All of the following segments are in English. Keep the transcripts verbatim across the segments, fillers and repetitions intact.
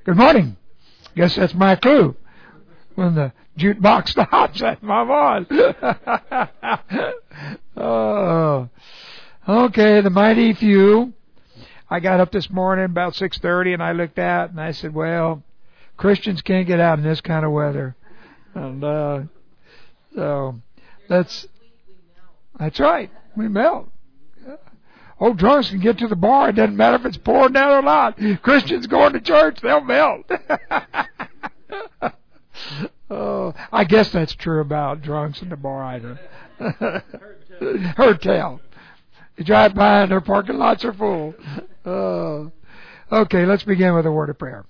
Good morning. Guess that's my clue. When the jukebox stops, that's my voice. Oh, okay, the mighty few. I got up this morning about six thirty, and I looked out, and I said, well, Christians can't get out in this kind of weather. And uh, so that's that's right. We melt. Old drunks can get to the bar. It doesn't matter if it's pouring down or not. Christians going to church, they'll melt. Oh, I guess that's true about drunks in the bar either. Heard tell. You drive by and their parking lots are full. Oh. Okay, let's begin with a word of prayer.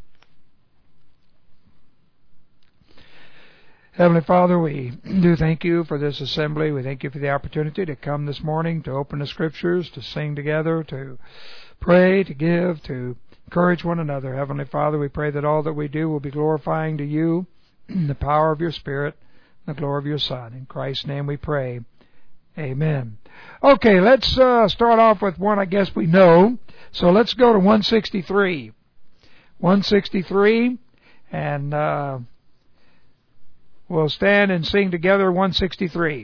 Heavenly Father, we do thank you for this assembly. We thank you for the opportunity to come this morning, to open the Scriptures, to sing together, to pray, to give, to encourage one another. Heavenly Father, we pray that all that we do will be glorifying to you in the power of your Spirit, the glory of your Son. In Christ's name we pray. Amen. Okay, let's uh, start off with one I guess we know. So let's go to one sixty-three. one sixty-three, and uh, we'll stand and sing together one sixty-three.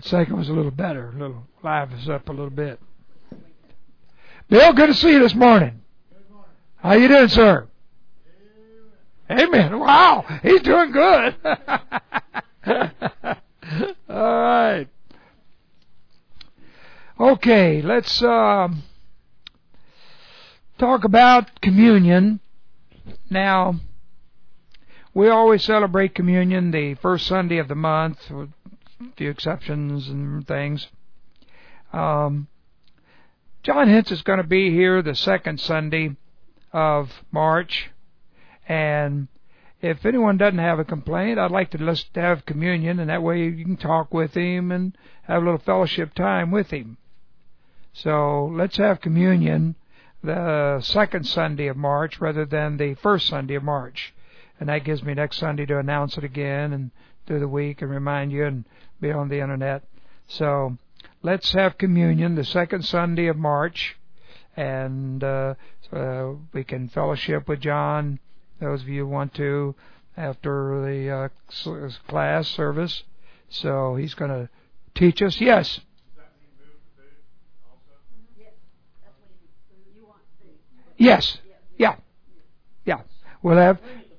That second was a little better, a little liven us up a little bit. Bill, good to see you this morning. How you doing, sir? Amen. Wow, he's doing good. All right. Okay, let's um, talk about communion. Now, we always celebrate communion the first Sunday of the month, with a few exceptions and things. Um, John Hintz is going to be here the second Sunday of March, and if anyone doesn't have a complaint, I'd like to just have communion, and that way you can talk with him and have a little fellowship time with him. So let's have communion the second Sunday of March rather than the first Sunday of March. And that gives me next Sunday to announce it again and through the week and remind you and be on the internet. So let's have communion the second Sunday of March, and uh, so we can fellowship with John, those of you who want to, after the uh, class service. So he's going to teach us. Yes? Yes. Yeah. Yeah. We'll have...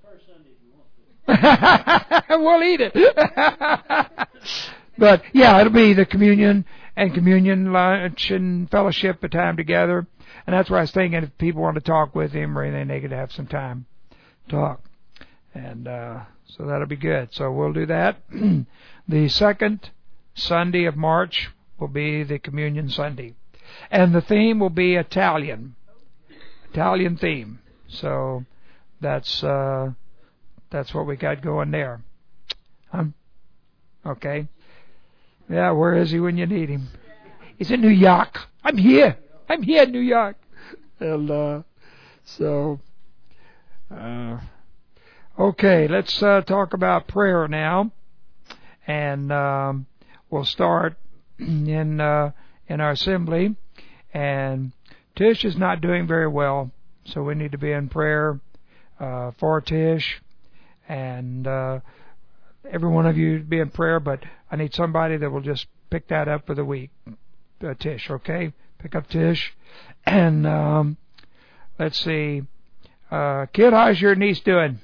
we'll eat it. But, yeah, it'll be the communion and communion lunch and fellowship, a time together. And that's why I was thinking if people want to talk with him or anything, they could have some time to talk. And uh, so that'll be good. So we'll do that. The second Sunday of March will be the Communion Sunday. And the theme will be Italian. Italian theme. So that's uh, that's what we got going there. Huh? Okay. Yeah, where is he when you need him? He's in New York. I'm here. I'm here in New York. And uh, so, uh, okay, let's uh, talk about prayer now. And um, we'll start in uh, in our assembly. And Tish is not doing very well, so we need to be in prayer uh, for Tish. And uh, every one of you be in prayer, but I need somebody that will just pick that up for the week. Uh, Tish, okay? Pick up Tish. And um, let's see. Uh, Kid, how's your niece doing?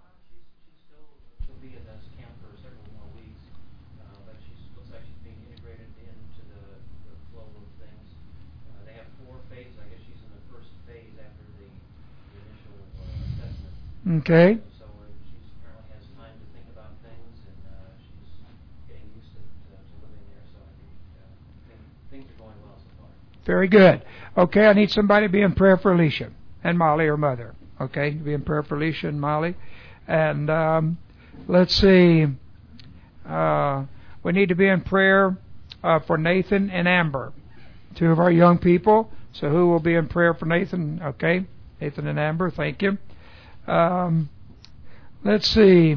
Okay. So uh, she apparently has time to think about things, and uh, she's getting used to, to, to living there. So I think, uh, think things are going well so far. Very good. Okay, I need somebody to be in prayer for Alicia and Molly, her mother. Okay, be in prayer for Alicia and Molly. And um, let's see. Uh, we need to be in prayer uh, for Nathan and Amber, two of our young people. So who will be in prayer for Nathan? Okay, Nathan and Amber. Thank you. Um, let's see.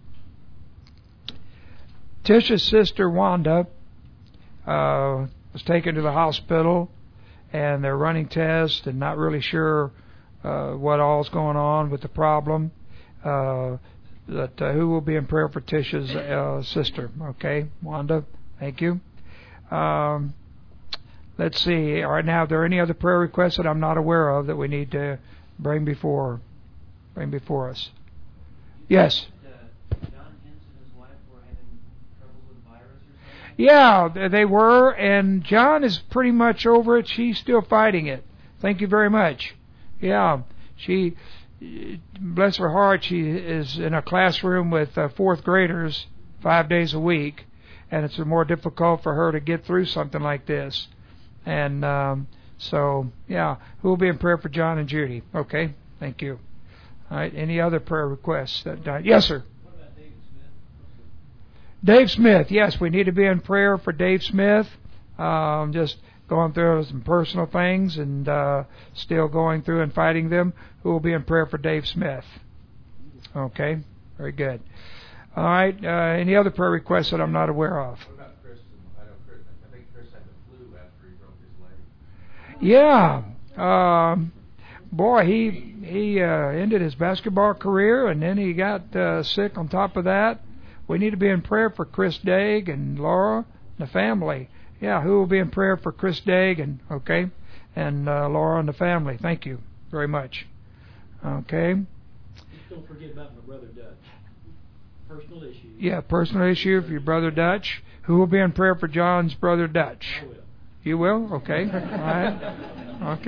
Tish's sister Wanda uh, was taken to the hospital, and they're running tests and not really sure uh, what all's going on with the problem. Uh, that uh, who will be in prayer for Tish's uh, sister? Okay, Wanda. Thank you. Um, let's see. All right, now, are there any other prayer requests that I'm not aware of that we need to bring before? Bring before us. Yes. Uh, John Hintz and his wife were having trouble with the virus or something? Yeah, they were, and John is pretty much over it. She's still fighting it. Thank you very much. Yeah, she, bless her heart, she is in a classroom with uh, fourth graders five days a week, and it's more difficult for her to get through something like this. And um, so, yeah, who will be in prayer for John and Judy? Okay, thank you. All right. Any other prayer requests? That died? Yes, sir. What about Dave Smith? Dave Smith. Yes, we need to be in prayer for Dave Smith. Um, just going through some personal things and uh, still going through and fighting them. Who will be in prayer for Dave Smith? Okay. Very good. All right. Uh, any other prayer requests that I'm not aware of? What about Chris? I know Chris. I think Chris had the flu after he broke his leg. Yeah. Um, boy, he he uh, ended his basketball career, and then he got uh, sick on top of that. We need to be in prayer for Chris Daig and Laura the family. Yeah, who will be in prayer for Chris Dagan, okay? And uh, Laura and the family. Thank you very much. Okay. Just don't forget about my brother Dutch. Personal issue. Yeah, personal issue for your brother Dutch. Who will be in prayer for John's brother Dutch? I will. You will? Okay. All right.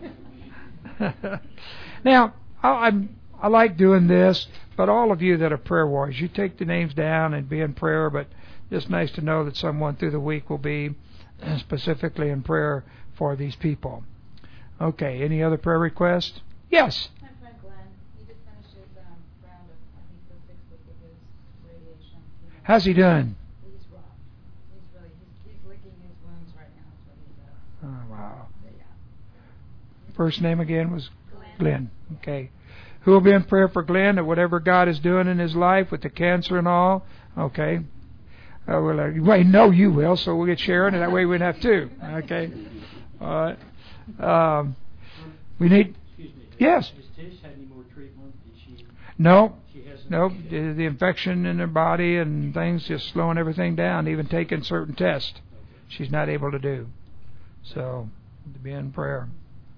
Okay. Now, I, I'm, I like doing this, but all of you that are prayer warriors, you take the names down and be in prayer, but it's nice to know that someone through the week will be specifically in prayer for these people. Okay, any other prayer requests? Yes. My friend Glenn, he just finished his um, round of, I think, the sixth week of his radiation. You know, How's he doing? He's rough. He's really, he's, he's licking his wounds right now. That's what he does. Oh, wow. But yeah. First name again was Glenn. Glenn. Okay. Who will be in prayer for Glenn, that whatever God is doing in his life with the cancer and all? Okay. Uh, well, uh, well, no, you will, so we'll get Sharon, and that way we don't have two. Okay. All right. Um, we need. Excuse me. Yes. Has Tish had any more treatment? Did she? No. She hasn't. Nope. The, the infection in her body and things just slowing everything down, even taking certain tests she's not able to do. So, to be in prayer.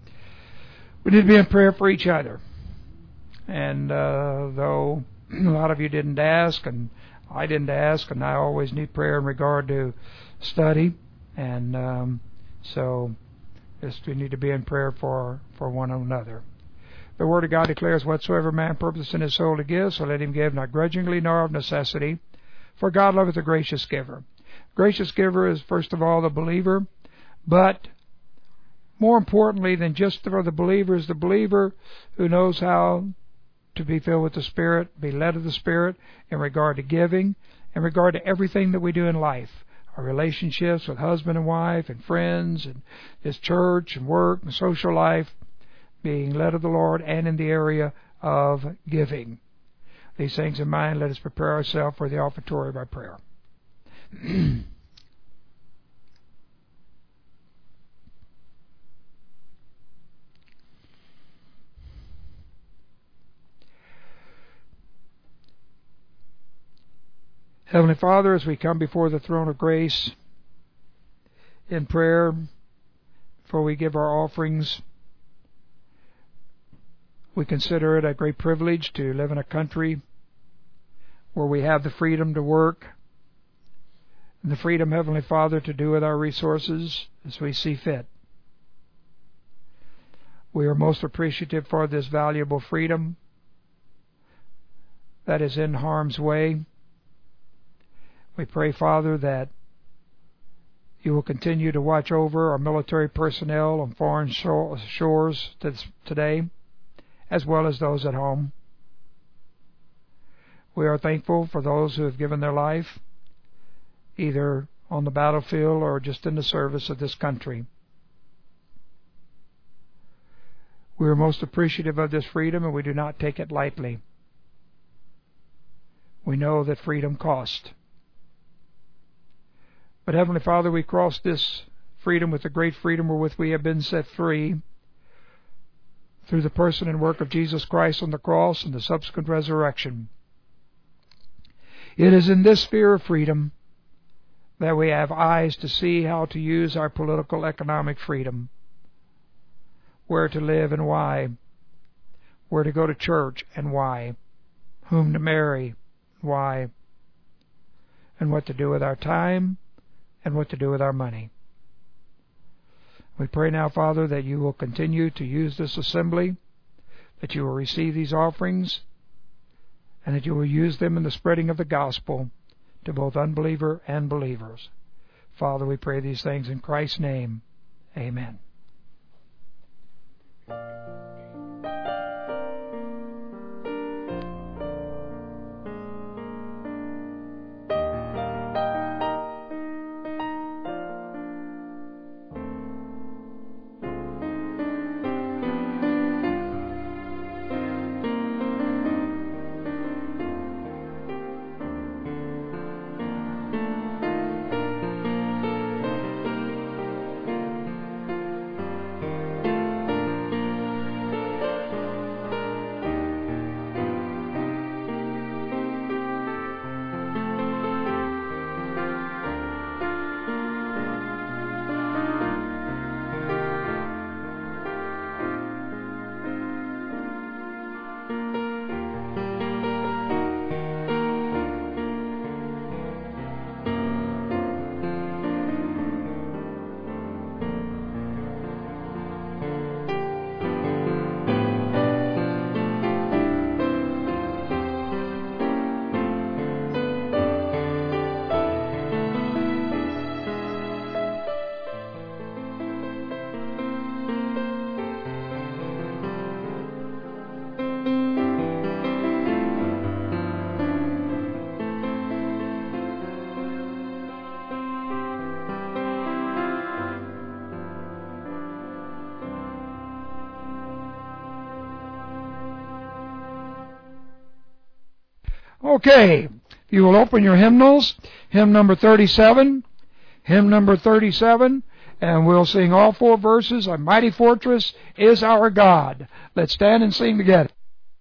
We need to be in prayer for each other. And uh, though a lot of you didn't ask, and I didn't ask, and I always need prayer in regard to study, and um, so just we need to be in prayer for, for one another. The Word of God declares, whatsoever man purpose in his soul to give, so let him give, not grudgingly nor of necessity, for God loveth a gracious giver. Gracious giver is first of all the believer, but more importantly than just for the believer is the believer who knows how to be filled with the Spirit, be led of the Spirit in regard to giving, in regard to everything that we do in life. Our relationships with husband and wife and friends and this church and work and social life, being led of the Lord, and in the area of giving. These things in mind, let us prepare ourselves for the offertory by prayer. Heavenly Father, as we come before the throne of grace in prayer, before we give our offerings, we consider it a great privilege to live in a country where we have the freedom to work, and the freedom, Heavenly Father, to do with our resources as we see fit. We are most appreciative for this valuable freedom that is in harm's way. We pray, Father, that you will continue to watch over our military personnel on foreign shores today, as well as those at home. We are thankful for those who have given their life, either on the battlefield or just in the service of this country. We are most appreciative of this freedom, and we do not take it lightly. We know that freedom costs. But Heavenly Father, we cross this freedom with the great freedom wherewith we have been set free through the person and work of Jesus Christ on the cross and the subsequent resurrection. It is in this sphere of freedom that we have eyes to see how to use our political economic freedom, where to live and why, where to go to church and why, whom to marry, why, and what to do with our time, and what to do with our money. We pray now, Father, that you will continue to use this assembly, that you will receive these offerings, and that you will use them in the spreading of the gospel to both unbeliever and believers. Father, we pray these things in Christ's name. Amen. Okay, if you will open your hymnals, hymn number thirty-seven, hymn number thirty-seven, and we'll sing all four verses. A mighty fortress is our God. Let's stand and sing together.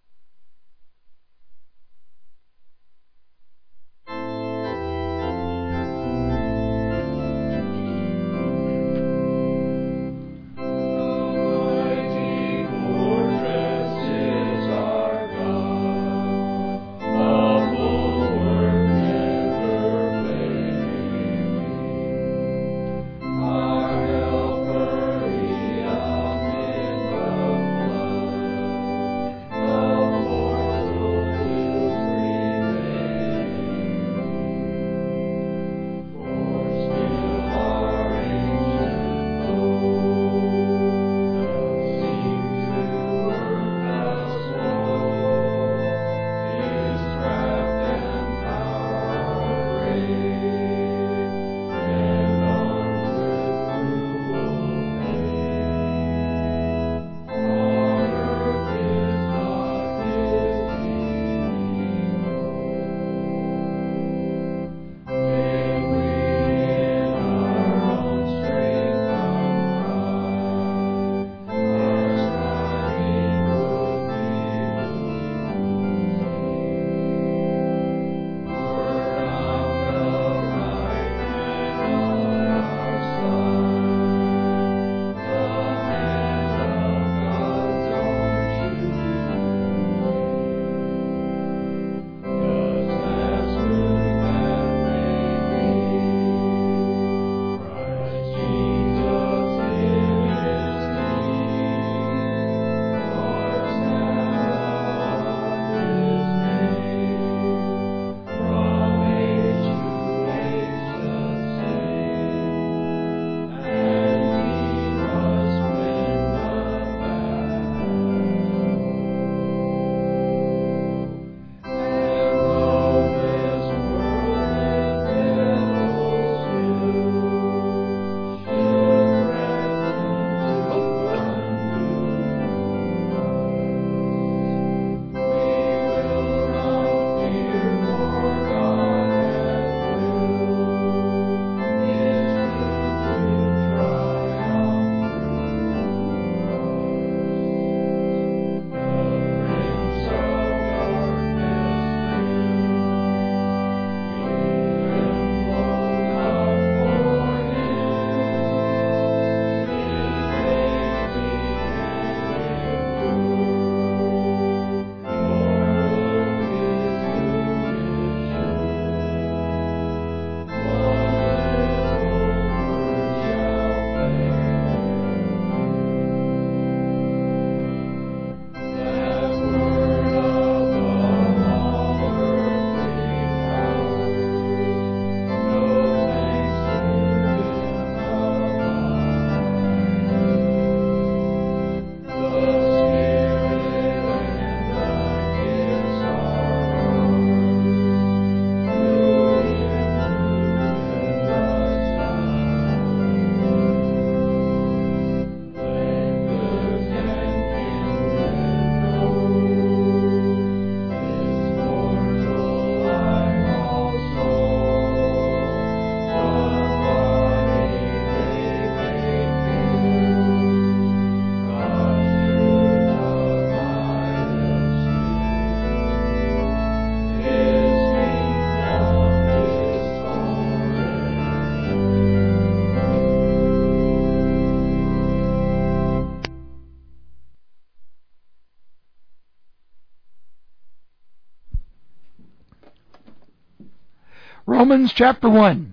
Romans chapter one.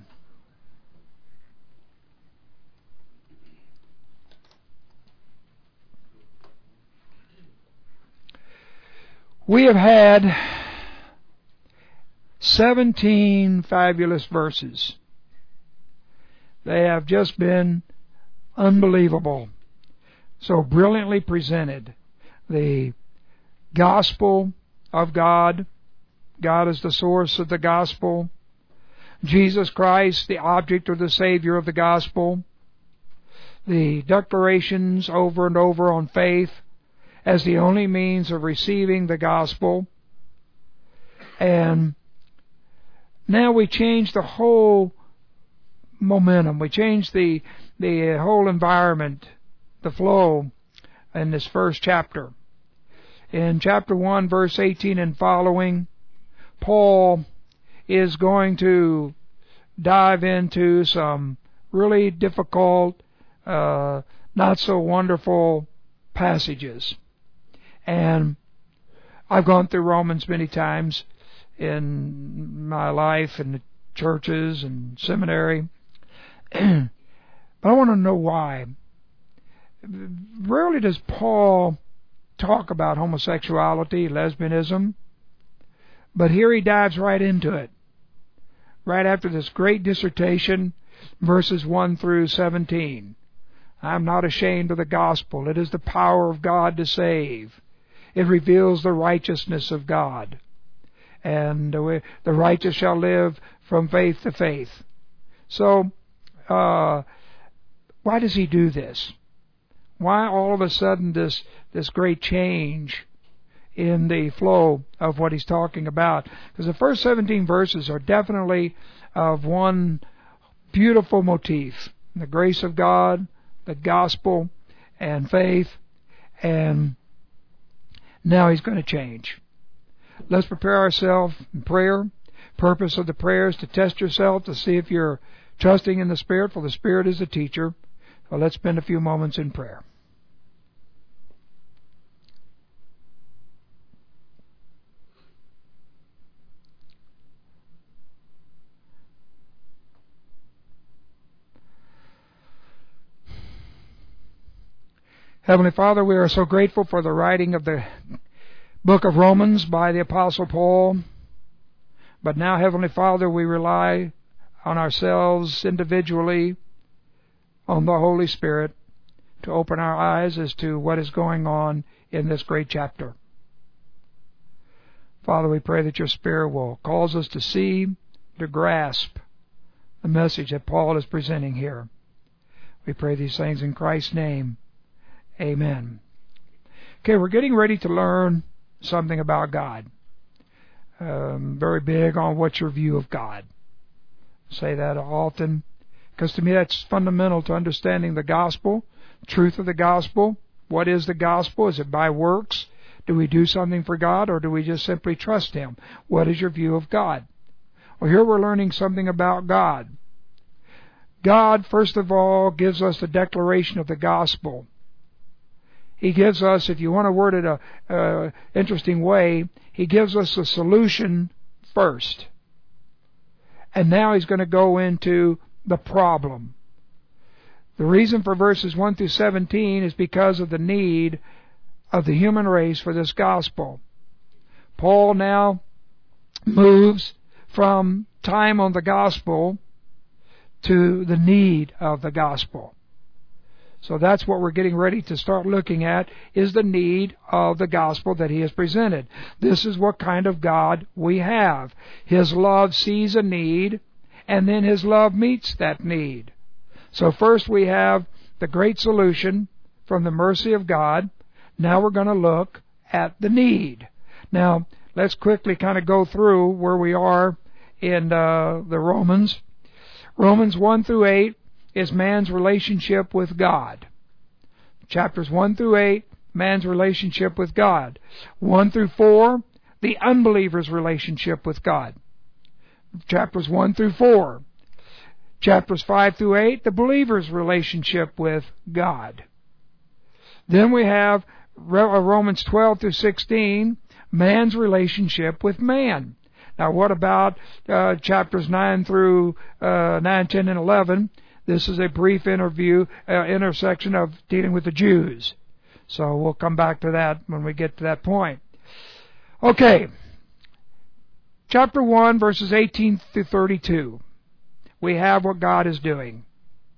We have had seventeen fabulous verses. They have just been unbelievable. So brilliantly presented. The gospel of God. God is the source of the gospel. Jesus Christ, the object or the Savior of the gospel. The declarations over and over on faith as the only means of receiving the gospel. And now we change the whole momentum. We change the the whole environment, the flow in this first chapter. In chapter one, verse eighteen and following, Paul is going to dive into some really difficult, uh, not so wonderful passages. And I've gone through Romans many times in my life in the churches and seminary. But I want to know why. Rarely does Paul talk about homosexuality, lesbianism, but here he dives right into it. Right after this great dissertation, verses one through seventeen. I'm not ashamed of the gospel. It is the power of God to save. It reveals the righteousness of God. And the righteous shall live from faith to faith. So, uh, why does he do this? Why all of a sudden this, this great change in the flow of what he's talking about? Because the first seventeen verses are definitely of one beautiful motif. The grace of God, the gospel, and faith. And now he's going to change. Let's prepare ourselves in prayer. Purpose of the prayer is to test yourself to see if you're trusting in the Spirit, for the Spirit is the teacher. So let's spend a few moments in prayer. Heavenly Father, we are so grateful for the writing of the book of Romans by the Apostle Paul. But now, Heavenly Father, we rely on ourselves individually, on the Holy Spirit, to open our eyes as to what is going on in this great chapter. Father, we pray that your Spirit will cause us to see, to grasp the message that Paul is presenting here. We pray these things in Christ's name. Amen. Okay, we're getting ready to learn something about God. Um, very big on what's your view of God. I say that often, because to me that's fundamental to understanding the gospel, truth of the gospel. What is the gospel? Is it by works? Do we do something for God, or do we just simply trust Him? What is your view of God? Well, here we're learning something about God. God, first of all, gives us the declaration of the gospel. He gives us, if you want to word it a uh, interesting way, He gives us the solution first. And now He's going to go into the problem. The reason for verses one through seventeen is because of the need of the human race for this gospel. Paul now moves from time on the gospel to the need of the gospel. So that's what we're getting ready to start looking at, is the need of the gospel that he has presented. This is what kind of God we have. His love sees a need, and then His love meets that need. So first we have the great solution from the mercy of God. Now we're going to look at the need. Now, let's quickly kind of go through where we are in uh, the Romans. Romans one through eight is man's relationship with God. Chapters one through eight, man's relationship with God. one through four, the unbeliever's relationship with God. Chapters one through four. Chapters five through eight, the believer's relationship with God. Then we have Romans twelve through sixteen, man's relationship with man. Now what about uh, chapters nine through uh, nine, ten, and eleven? This is a brief interview, uh, intersection of dealing with the Jews. So we'll come back to that when we get to that point. Okay. Chapter one, verses eighteen through thirty-two. We have what God is doing.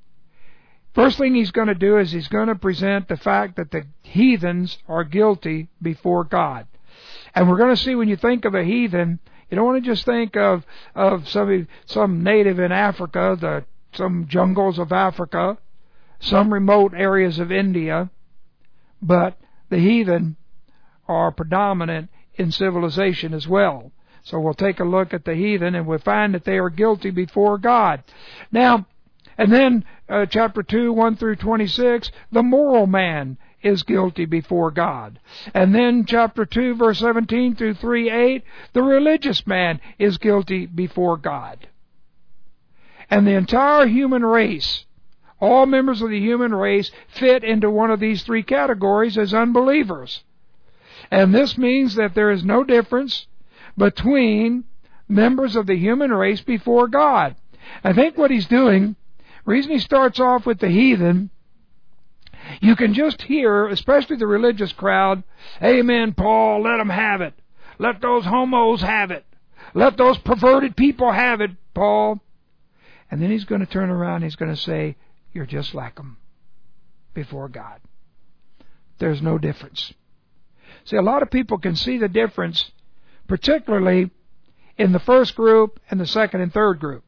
First thing He's going to do is He's going to present the fact that the heathens are guilty before God. And we're going to see, when you think of a heathen, you don't want to just think of, of some, some native in Africa, the some jungles of Africa, some remote areas of India, but the heathen are predominant in civilization as well. So we'll take a look at the heathen, and we'll find that they are guilty before God. Now, and then uh, chapter two, one through twenty-six, the moral man is guilty before God. And then chapter two, verse seventeen through three eight, the religious man is guilty before God. And the entire human race, all members of the human race, fit into one of these three categories as unbelievers. And this means that there is no difference between members of the human race before God. I think what he's doing, the reason he starts off with the heathen, you can just hear, especially the religious crowd, "Amen, Paul, let them have it. Let those homos have it. Let those perverted people have it, Paul." And then he's going to turn around and he's going to say, "You're just like them before God. There's no difference." See, a lot of people can see the difference, particularly in the first group and the second and third group.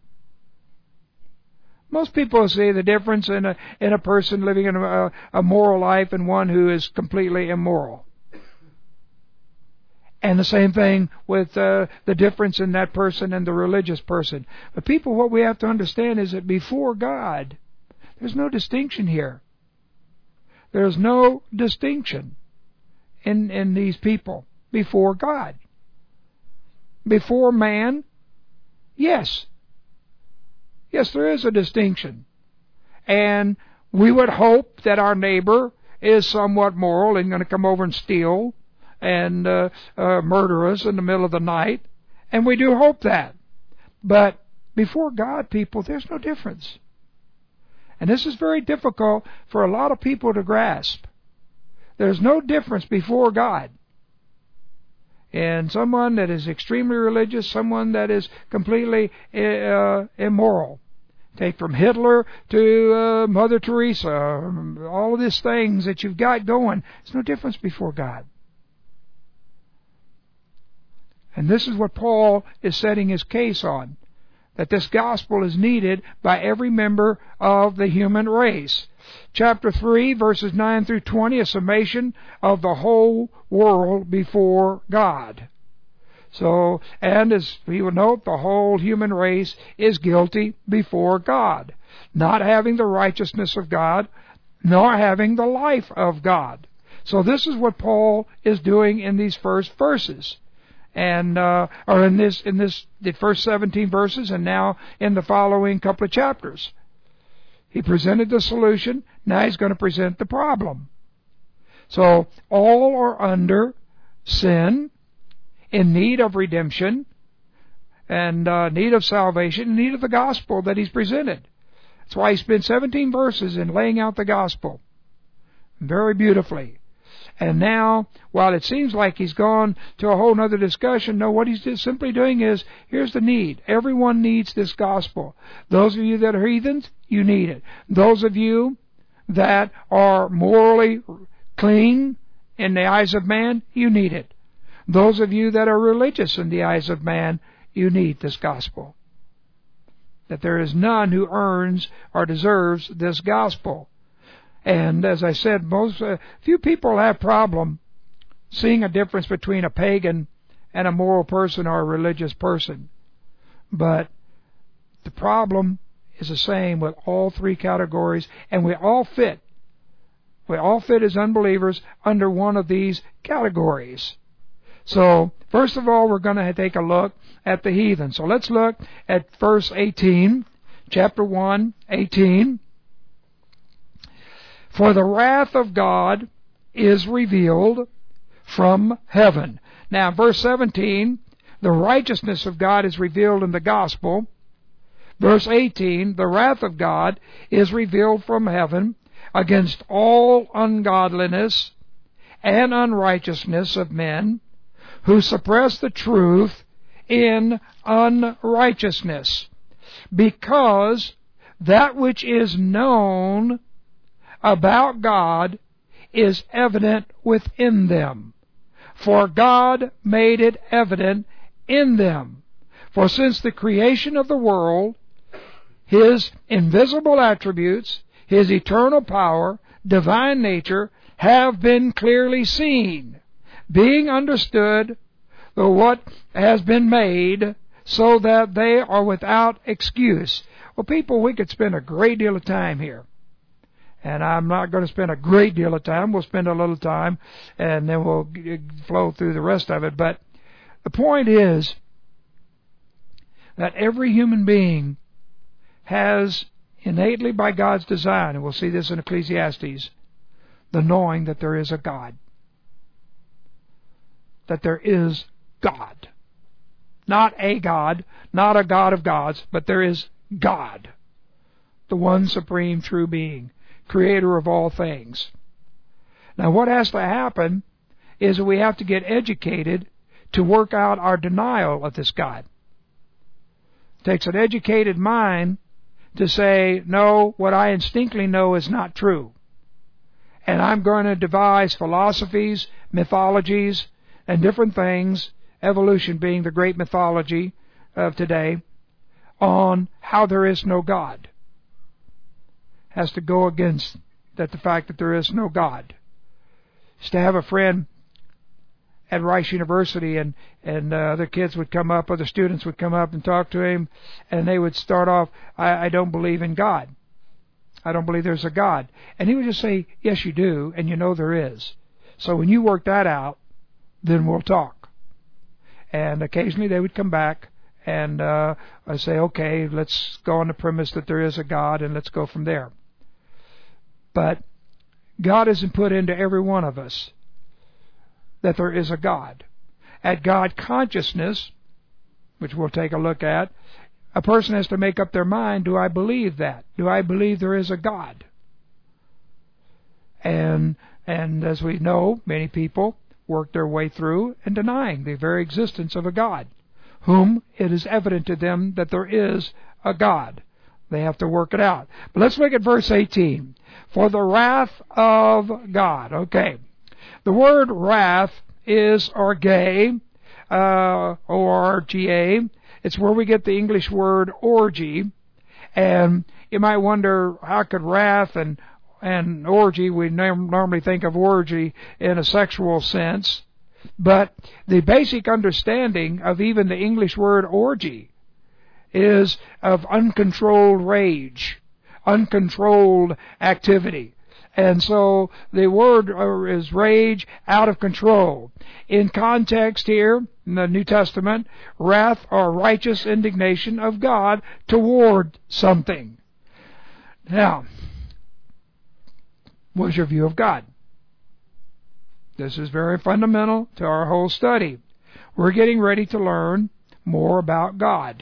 Most people see the difference in a in a person living in a, a moral life and one who is completely immoral. And the same thing with uh, the difference in that person and the religious person. But people, what we have to understand is that before God, there's no distinction here. There's no distinction in, in these people before God. Before man, yes. Yes, there is a distinction. And we would hope that our neighbor is somewhat moral and going to come over and steal and uh, uh, murder us in the middle of the night. And we do hope that. But before God, people, there's no difference. And this is very difficult for a lot of people to grasp. There's no difference before God. And someone that is extremely religious, someone that is completely uh, immoral. Take from Hitler to uh, Mother Teresa, all of these things that you've got going. There's no difference before God. And this is what Paul is setting his case on, that this gospel is needed by every member of the human race. Chapter three, verses nine through twenty, a summation of the whole world before God. So, and as we will note, the whole human race is guilty before God, not having the righteousness of God, nor having the life of God. So this is what Paul is doing in these first verses. And uh, or in this in this the first seventeen verses, and now in the following couple of chapters. He presented the solution, now he's going to present the problem. So all are under sin, in need of redemption, and uh, need of salvation, in need of the gospel that he's presented. That's why he spent seventeen verses in laying out the gospel very beautifully. And now, while it seems like he's gone to a whole other discussion, no, what he's just simply doing is, here's the need. Everyone needs this gospel. Those of you that are heathens, you need it. Those of you that are morally clean in the eyes of man, you need it. Those of you that are religious in the eyes of man, you need this gospel. That there is none who earns or deserves this gospel. And as I said, most uh, few people have problem seeing a difference between a pagan and a moral person or a religious person. But the problem is the same with all three categories, and we all fit. We all fit as unbelievers under one of these categories. So, first of all, we're going to take a look at the heathen. So let's look at verse eighteen, chapter one, eighteen. For the wrath of God is revealed from heaven. Now, verse seventeen, the righteousness of God is revealed in the gospel. Verse eighteen, the wrath of God is revealed from heaven against all ungodliness and unrighteousness of men who suppress the truth in unrighteousness, because that which is known about God is evident within them, for God made it evident in them. For since the creation of the world, His invisible attributes, His eternal power, divine nature, have been clearly seen, being understood what has been made, so that they are without excuse. Well, people, we could spend a great deal of time here. And I'm not going to spend a great deal of time. We'll spend a little time, and then we'll flow through the rest of it. But the point is that every human being has innately, by God's design, and we'll see this in Ecclesiastes, the knowing that there is a God. That there is God. Not a God, not a God of gods, but there is God, the one supreme true being, creator of all things. Now what has to happen is that we have to get educated to work out our denial of this God. It takes an educated mind to say, no, what I instinctively know is not true. And I'm going to devise philosophies, mythologies, and different things, evolution being the great mythology of today, on how there is no God. Has to go against that the fact that there is no God. Used to have a friend at Rice University, and and uh, other kids would come up, other students would come up and talk to him, and they would start off, I, I don't believe in God. I don't believe there's a God. And he would just say, yes, you do, and you know there is. So when you work that out, then we'll talk. And occasionally they would come back and uh, I say, okay, let's go on the premise that there is a God, and let's go from there. But God isn't put into every one of us that there is a God. At God consciousness, which we'll take a look at, a person has to make up their mind, do I believe that? Do I believe there is a God? And and as we know, many people work their way through in denying the very existence of a God, whom it is evident to them that there is a God. They have to work it out. But let's look at verse eighteen. For the wrath of God. Okay. The word wrath is orge, uh, O R G A. It's where we get the English word orgy. And you might wonder, how could wrath and and orgy, we normally think of orgy in a sexual sense. But the basic understanding of even the English word orgy is of uncontrolled rage, uncontrolled activity. And so the word is rage, out of control. In context here, in the New Testament, wrath or righteous indignation of God toward something. Now, what's your view of God? This is very fundamental to our whole study. We're getting ready to learn more about God.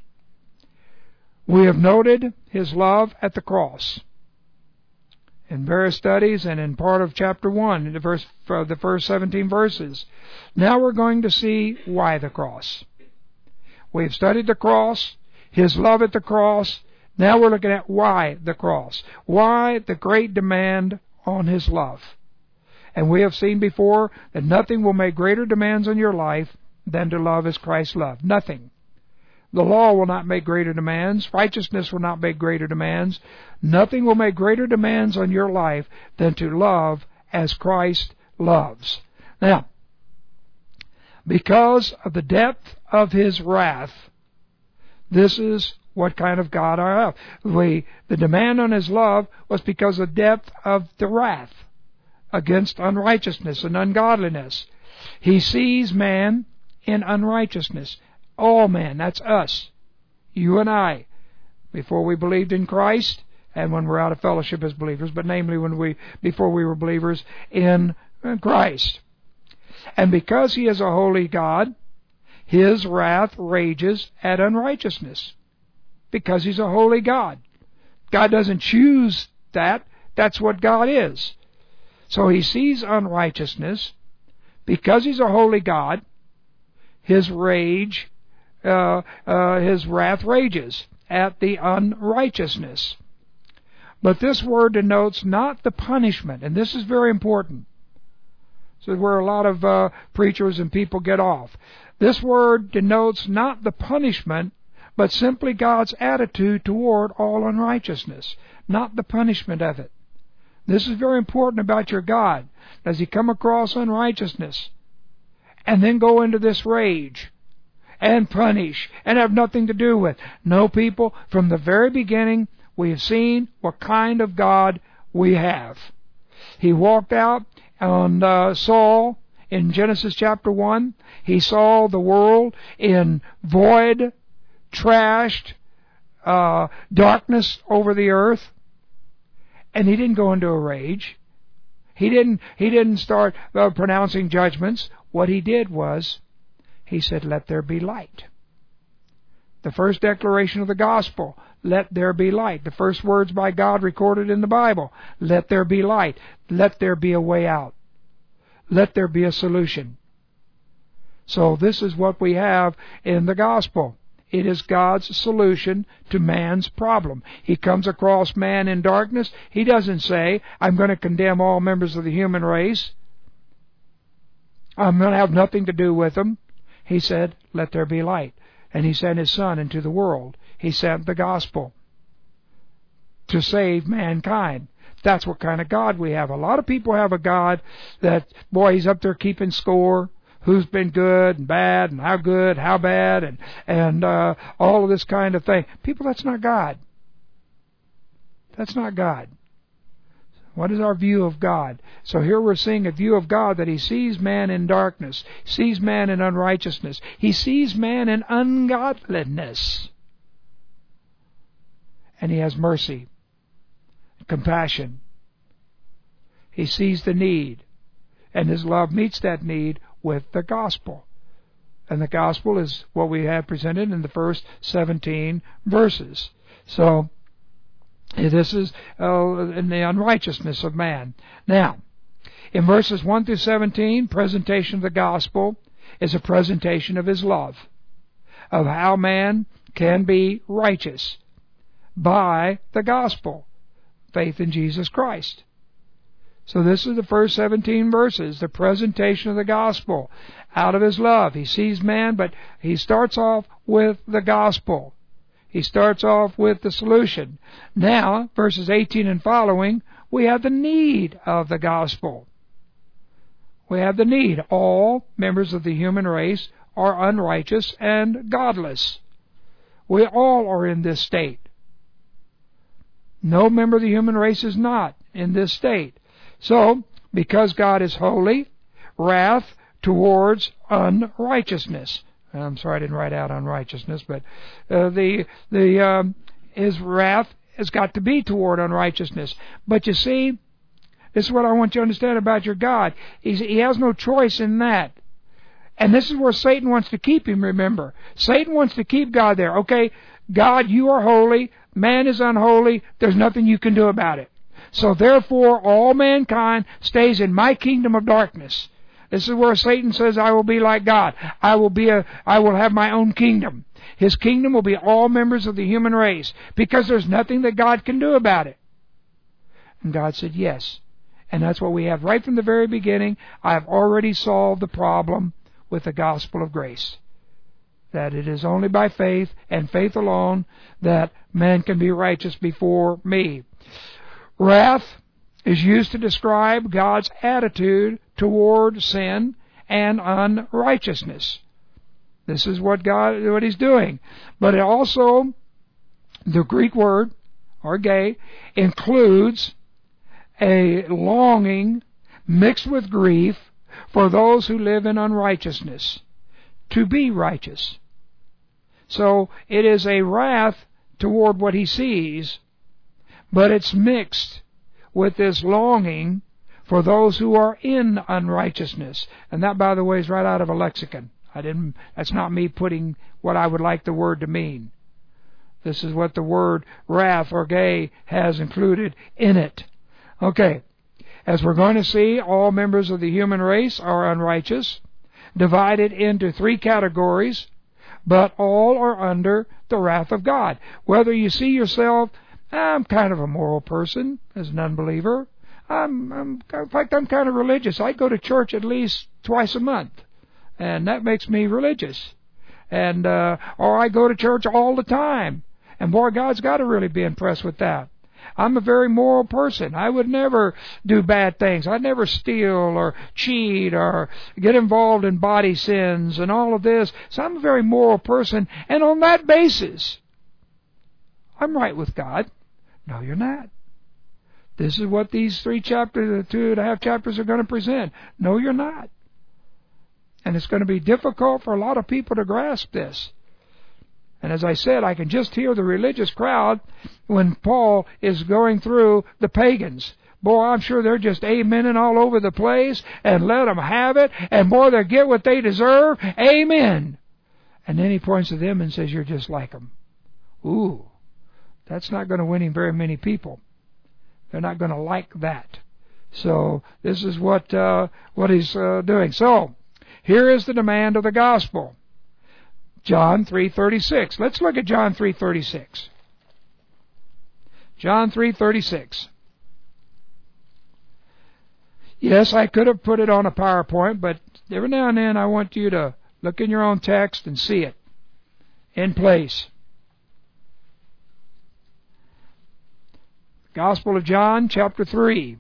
We have noted His love at the cross in various studies and in part of chapter one, the, verse, uh, the first seventeen verses. Now we're going to see why the cross. We've studied the cross, His love at the cross. Now we're looking at why the cross. Why the great demand on His love. And we have seen before that nothing will make greater demands on your life than to love as Christ loved. Nothing. The law will not make greater demands. Righteousness will not make greater demands. Nothing will make greater demands on your life than to love as Christ loves. Now, because of the depth of His wrath, this is what kind of God I have. We, the demand on His love was because of the depth of the wrath against unrighteousness and ungodliness. He sees man in unrighteousness. All man, that's us, you and I, before we believed in Christ and when we're out of fellowship as believers, but namely when we before we were believers in Christ. And because He is a holy God, His wrath rages at unrighteousness. Because He's a holy God. God doesn't choose that. That's what God is. So He sees unrighteousness. Because He's a holy God, His rage, uh, uh, His wrath rages at the unrighteousness. But this word denotes not the punishment, and this is very important. This is where a lot of uh, preachers and people get off. This word denotes not the punishment, but simply God's attitude toward all unrighteousness, not the punishment of it. This is very important about your God. Does He come across unrighteousness and then go into this rage and punish and have nothing to do with. No, people, from the very beginning, we have seen what kind of God we have. He walked out on uh, Saul in Genesis chapter one. He saw the world in void, trashed, uh, darkness over the earth. And he didn't go into a rage. He didn't, he didn't start uh, pronouncing judgments. What he did was, he said, let there be light. The first declaration of the gospel, let there be light. The first words by God recorded in the Bible, let there be light. Let there be a way out. Let there be a solution. So this is what we have in the gospel. It is God's solution to man's problem. He comes across man in darkness. He doesn't say, I'm going to condemn all members of the human race. I'm going to have nothing to do with them. He said, let there be light. And He sent His Son into the world. He sent the gospel to save mankind. That's what kind of God we have. A lot of people have a God that, boy, He's up there keeping score. Who's been good and bad and how good, how bad, and, and uh, all of this kind of thing. People, that's not God. That's not God. What is our view of God? So here we're seeing a view of God that He sees man in darkness, sees man in unrighteousness. He sees man in ungodliness. And He has mercy, compassion. He sees the need, and His love meets that need with the gospel. And the gospel is what we have presented in the first seventeen verses. So, this is uh, in the unrighteousness of man. Now, in verses one through seventeen, presentation of the gospel is a presentation of His love, of how man can be righteous by the gospel, faith in Jesus Christ. So this is the first seventeen verses, the presentation of the gospel out of His love. He sees man, but He starts off with the gospel. He starts off with the solution. Now, verses eighteen and following, we have the need of the gospel. We have the need. All members of the human race are unrighteous and godless. We all are in this state. No member of the human race is not in this state. So, because God is holy, wrath towards unrighteousness. I'm sorry I didn't write out unrighteousness, but uh, the the um, His wrath has got to be toward unrighteousness. But you see, this is what I want you to understand about your God. He's, he has no choice in that. And this is where Satan wants to keep Him, remember. Satan wants to keep God there. Okay, God, you are holy. Man is unholy. There's nothing you can do about it. So therefore, all mankind stays in my kingdom of darkness. This is where Satan says, I will be like God. I will be a, I will have my own kingdom. His kingdom will be all members of the human race, because there's nothing that God can do about it. And God said, yes. And that's what we have right from the very beginning. I have already solved the problem with the gospel of grace. That it is only by faith, and faith alone, that man can be righteous before me. Wrath is used to describe God's attitude toward sin and unrighteousness. This is what God, what He's doing. But it also, the Greek word, orge, includes a longing mixed with grief for those who live in unrighteousness, to be righteous. So it is a wrath toward what He sees, but it's mixed with this longing for those who are in unrighteousness. And that, by the way, is right out of a lexicon. I didn't, that's not me putting what I would like the word to mean. This is what the word wrath, orge, has included in it. Okay, as we're going to see, all members of the human race are unrighteous, divided into three categories, but all are under the wrath of God. Whether you see yourself, I'm kind of a moral person as an unbeliever. I'm, I'm, in fact, I'm kind of religious. I go to church at least twice a month, and that makes me religious. And uh, or I go to church all the time, and boy, God's got to really be impressed with that. I'm a very moral person. I would never do bad things. I'd never steal or cheat or get involved in body sins and all of this. So I'm a very moral person. And on that basis, I'm right with God. No, you're not. This is what these three chapters, the two and a half chapters are going to present. No, you're not. And it's going to be difficult for a lot of people to grasp this. And as I said, I can just hear the religious crowd when Paul is going through the pagans. Boy, I'm sure they're just amening all over the place, and let them have it, and boy, they'll get what they deserve. Amen. And then he points to them and says, you're just like them. Ooh, that's not going to win him very many people. They're not going to like that. So this is what uh, what he's uh, doing. So here is the demand of the gospel. John three thirty-six. Let's look at John three thirty-six. John three thirty-six. Yes, I could have put it on a PowerPoint, but every now and then I want you to look in your own text and see it in place. Gospel of John, chapter three.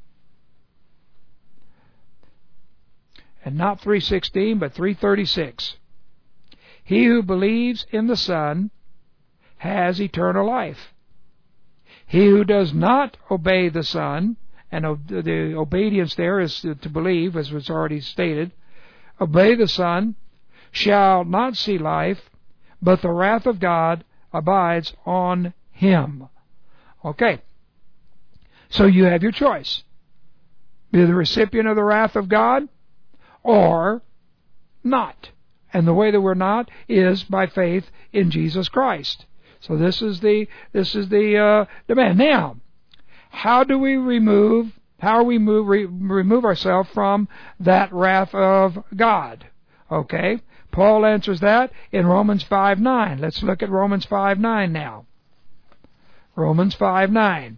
And not three sixteen, but three thirty-six. He who believes in the Son has eternal life. He who does not obey the Son, and the obedience there is to believe, as was already stated, obey the Son, shall not see life, but the wrath of God abides on him. Okay. So you have your choice. Be the recipient of the wrath of God, or not. And the way that we're not is by faith in Jesus Christ. So this is the this is the uh, demand. Now, how do we remove? How do we move, re, remove ourselves from that wrath of God? Okay, Paul answers that in Romans five nine. Let's look at Romans five nine now. Romans five nine.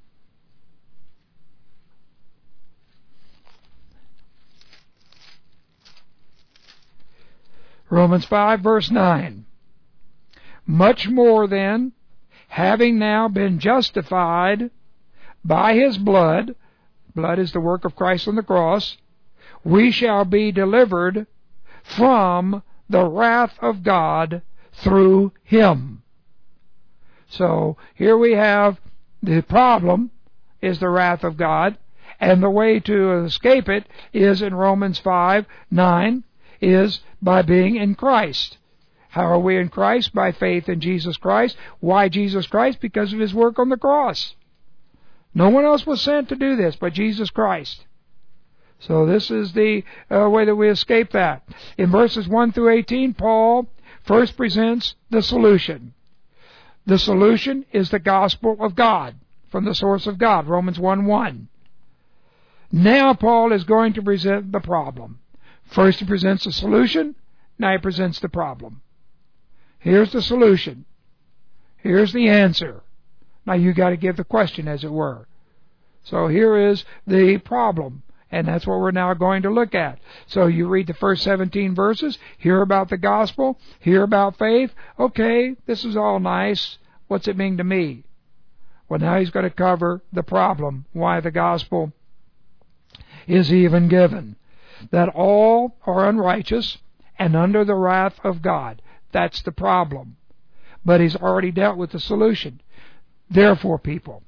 Romans five, verse nine. Much more then, having now been justified by his blood, blood is the work of Christ on the cross, we shall be delivered from the wrath of God through him. So here we have the problem is the wrath of God, and the way to escape it is in Romans five nine. Is by being in Christ. How are we in Christ? By faith in Jesus Christ. Why Jesus Christ? Because of his work on the cross. No one else was sent to do this but Jesus Christ. So this is the uh, way that we escape that. In verses one through eighteen, Paul first presents the solution. The solution is the gospel of God, from the source of God, Romans one one. Now Paul is going to present the problem. First he presents the solution, now he presents the problem. Here's the solution. Here's the answer. Now you got to give the question, as it were. So here is the problem, and that's what we're now going to look at. So you read the first seventeen verses, hear about the gospel, hear about faith. Okay, this is all nice. What's it mean to me? Well, now he's going to cover the problem, why the gospel is even given. That all are unrighteous and under the wrath of God. That's the problem. But he's already dealt with the solution. Therefore, people,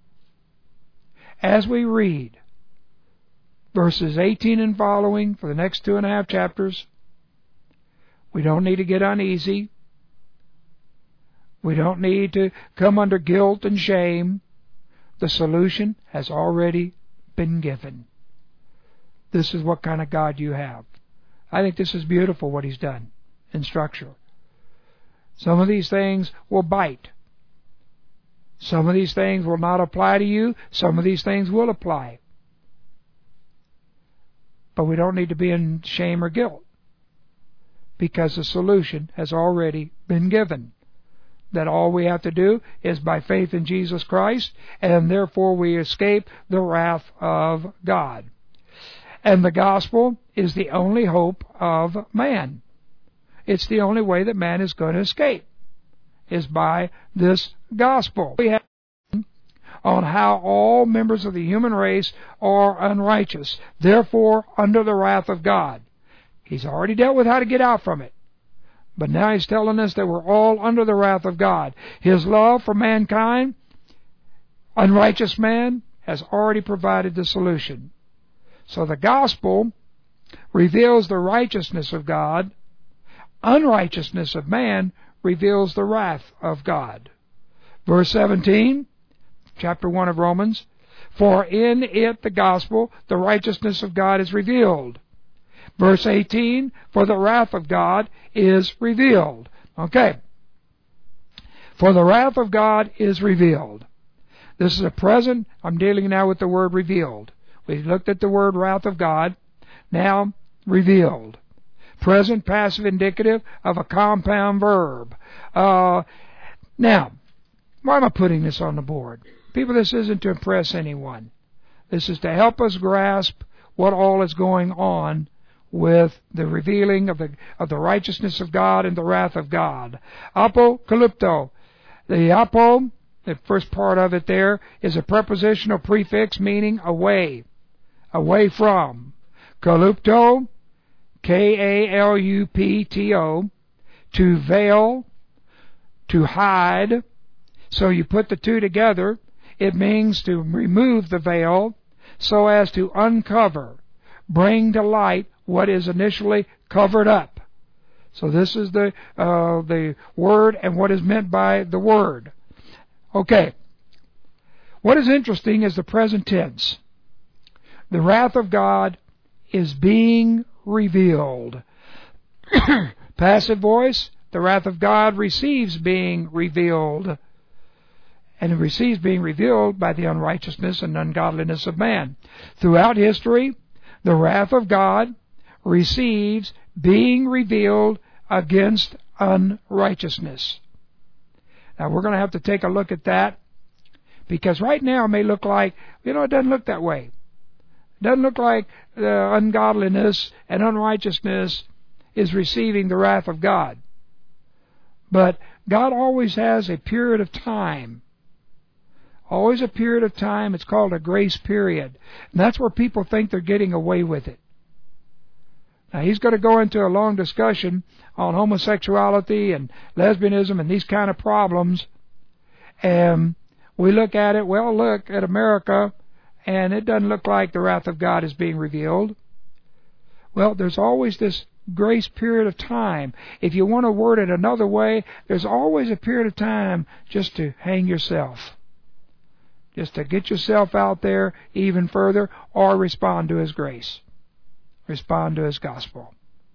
as we read verses eighteen and following for the next two and a half chapters, we don't need to get uneasy. We don't need to come under guilt and shame. The solution has already been given. This is what kind of God you have. I think this is beautiful what he's done in structure. Some of these things will bite. Some of these things will not apply to you. Some of these things will apply. But we don't need to be in shame or guilt, because the solution has already been given. That all we have to do is by faith in Jesus Christ, and therefore we escape the wrath of God. And the gospel is the only hope of man. It's the only way that man is going to escape, is by this gospel. We have on how all members of the human race are unrighteous, therefore under the wrath of God. He's already dealt with how to get out from it. But now he's telling us that we're all under the wrath of God. His love for mankind, unrighteous man, has already provided the solution. So the gospel reveals the righteousness of God. Unrighteousness of man reveals the wrath of God. Verse seventeen, chapter one of Romans, for in it, the gospel, the righteousness of God is revealed. Verse eighteen, for the wrath of God is revealed. Okay. For the wrath of God is revealed. This is a present. I'm dealing now with the word revealed. We looked at the word wrath of God. Now, revealed. Present, passive, indicative of a compound verb. Uh, now, why am I putting this on the board? People, this isn't to impress anyone. This is to help us grasp what all is going on with the revealing of the of the righteousness of God and the wrath of God. Apocalypto. The apo, the first part of it there, is a prepositional prefix meaning away. Away from. Kalupto, K A L U P T O, to veil, to hide. So you put the two together, it means to remove the veil so as to uncover, bring to light what is initially covered up. So this is the uh, the word and what is meant by the word. Okay. What is interesting is the present tense. The wrath of God is being revealed. Passive voice, the wrath of God receives being revealed. And it receives being revealed by the unrighteousness and ungodliness of man. Throughout history, the wrath of God receives being revealed against unrighteousness. Now we're going to have to take a look at that, because right now it may look like, you know, it doesn't look that way. It doesn't look like uh, ungodliness and unrighteousness is receiving the wrath of God. But God always has a period of time. Always a period of time. It's called a grace period. And that's where people think they're getting away with it. Now, he's going to go into a long discussion on homosexuality and lesbianism and these kind of problems. And we look at it, well, look at America, and it doesn't look like the wrath of God is being revealed. Well, there's always this grace period of time. If you want to word it another way, there's always a period of time just to hang yourself. Just to get yourself out there even further, or respond to His grace. Respond to His gospel.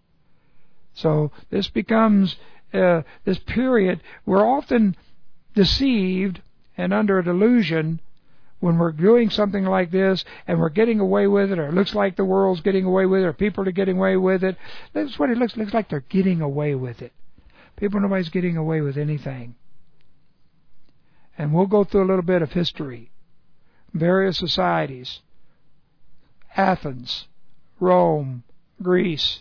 So this becomes, uh, this period, we're often deceived and under a delusion when we're doing something like this and we're getting away with it, or it looks like the world's getting away with it, or people are getting away with it. That's what it looks, looks like. They're getting away with it. People, nobody's getting away with anything. And we'll go through a little bit of history. Various societies. Athens, Rome, Greece.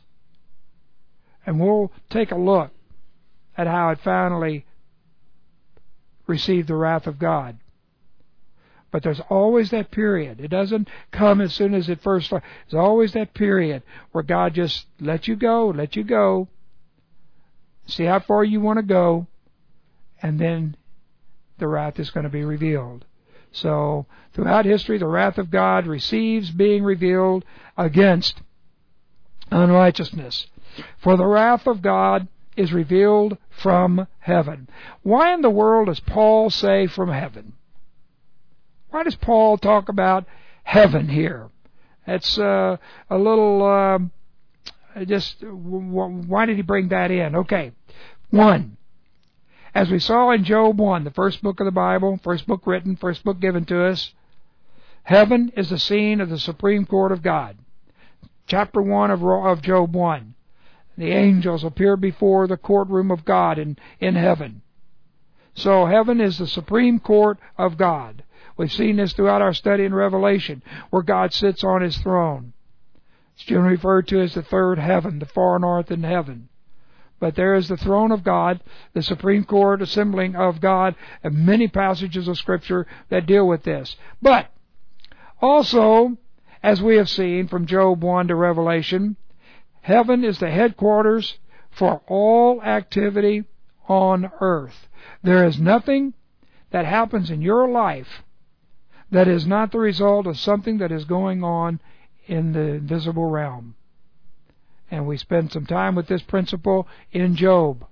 And we'll take a look at how it finally received the wrath of God. But there's always that period. It doesn't come as soon as it first starts. There's always that period where God just lets you go, let you go, see how far you want to go, and then the wrath is going to be revealed. So, throughout history, the wrath of God receives being revealed against unrighteousness. For the wrath of God is revealed from heaven. Why in the world does Paul say from heaven? Why does Paul talk about heaven here? That's uh, a little, uh, just, why did he bring that in? Okay. One, as we saw in Job one, the first book of the Bible, first book written, first book given to us, heaven is the scene of the Supreme Court of God. Chapter one of, of Job one. The angels appear before the courtroom of God in, in heaven. So heaven is the Supreme Court of God. We've seen this throughout our study in Revelation, where God sits on His throne. It's generally referred to as the third heaven, the far north in heaven. but there is the throne of God, the Supreme Court assembling of God, and many passages of Scripture that deal with this. But also, as we have seen from Job one to Revelation, heaven is the headquarters for all activity on earth. There is nothing that happens in your life that is not the result of something that is going on in the invisible realm. And we spent some time with this principle in Job.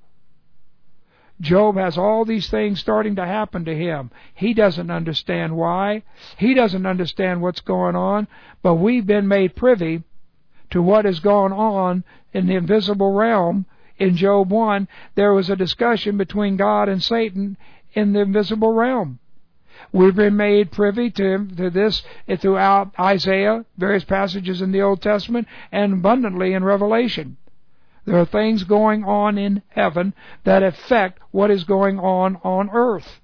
Job has all these things starting to happen to him. He doesn't understand why. He doesn't understand what's going on. But we've been made privy to what is going on in the invisible realm. In Job one, there was a discussion between God and Satan in the invisible realm. We've been made privy to, to this throughout Isaiah, various passages in the Old Testament, and abundantly in Revelation. There are things going on in heaven that affect what is going on on earth.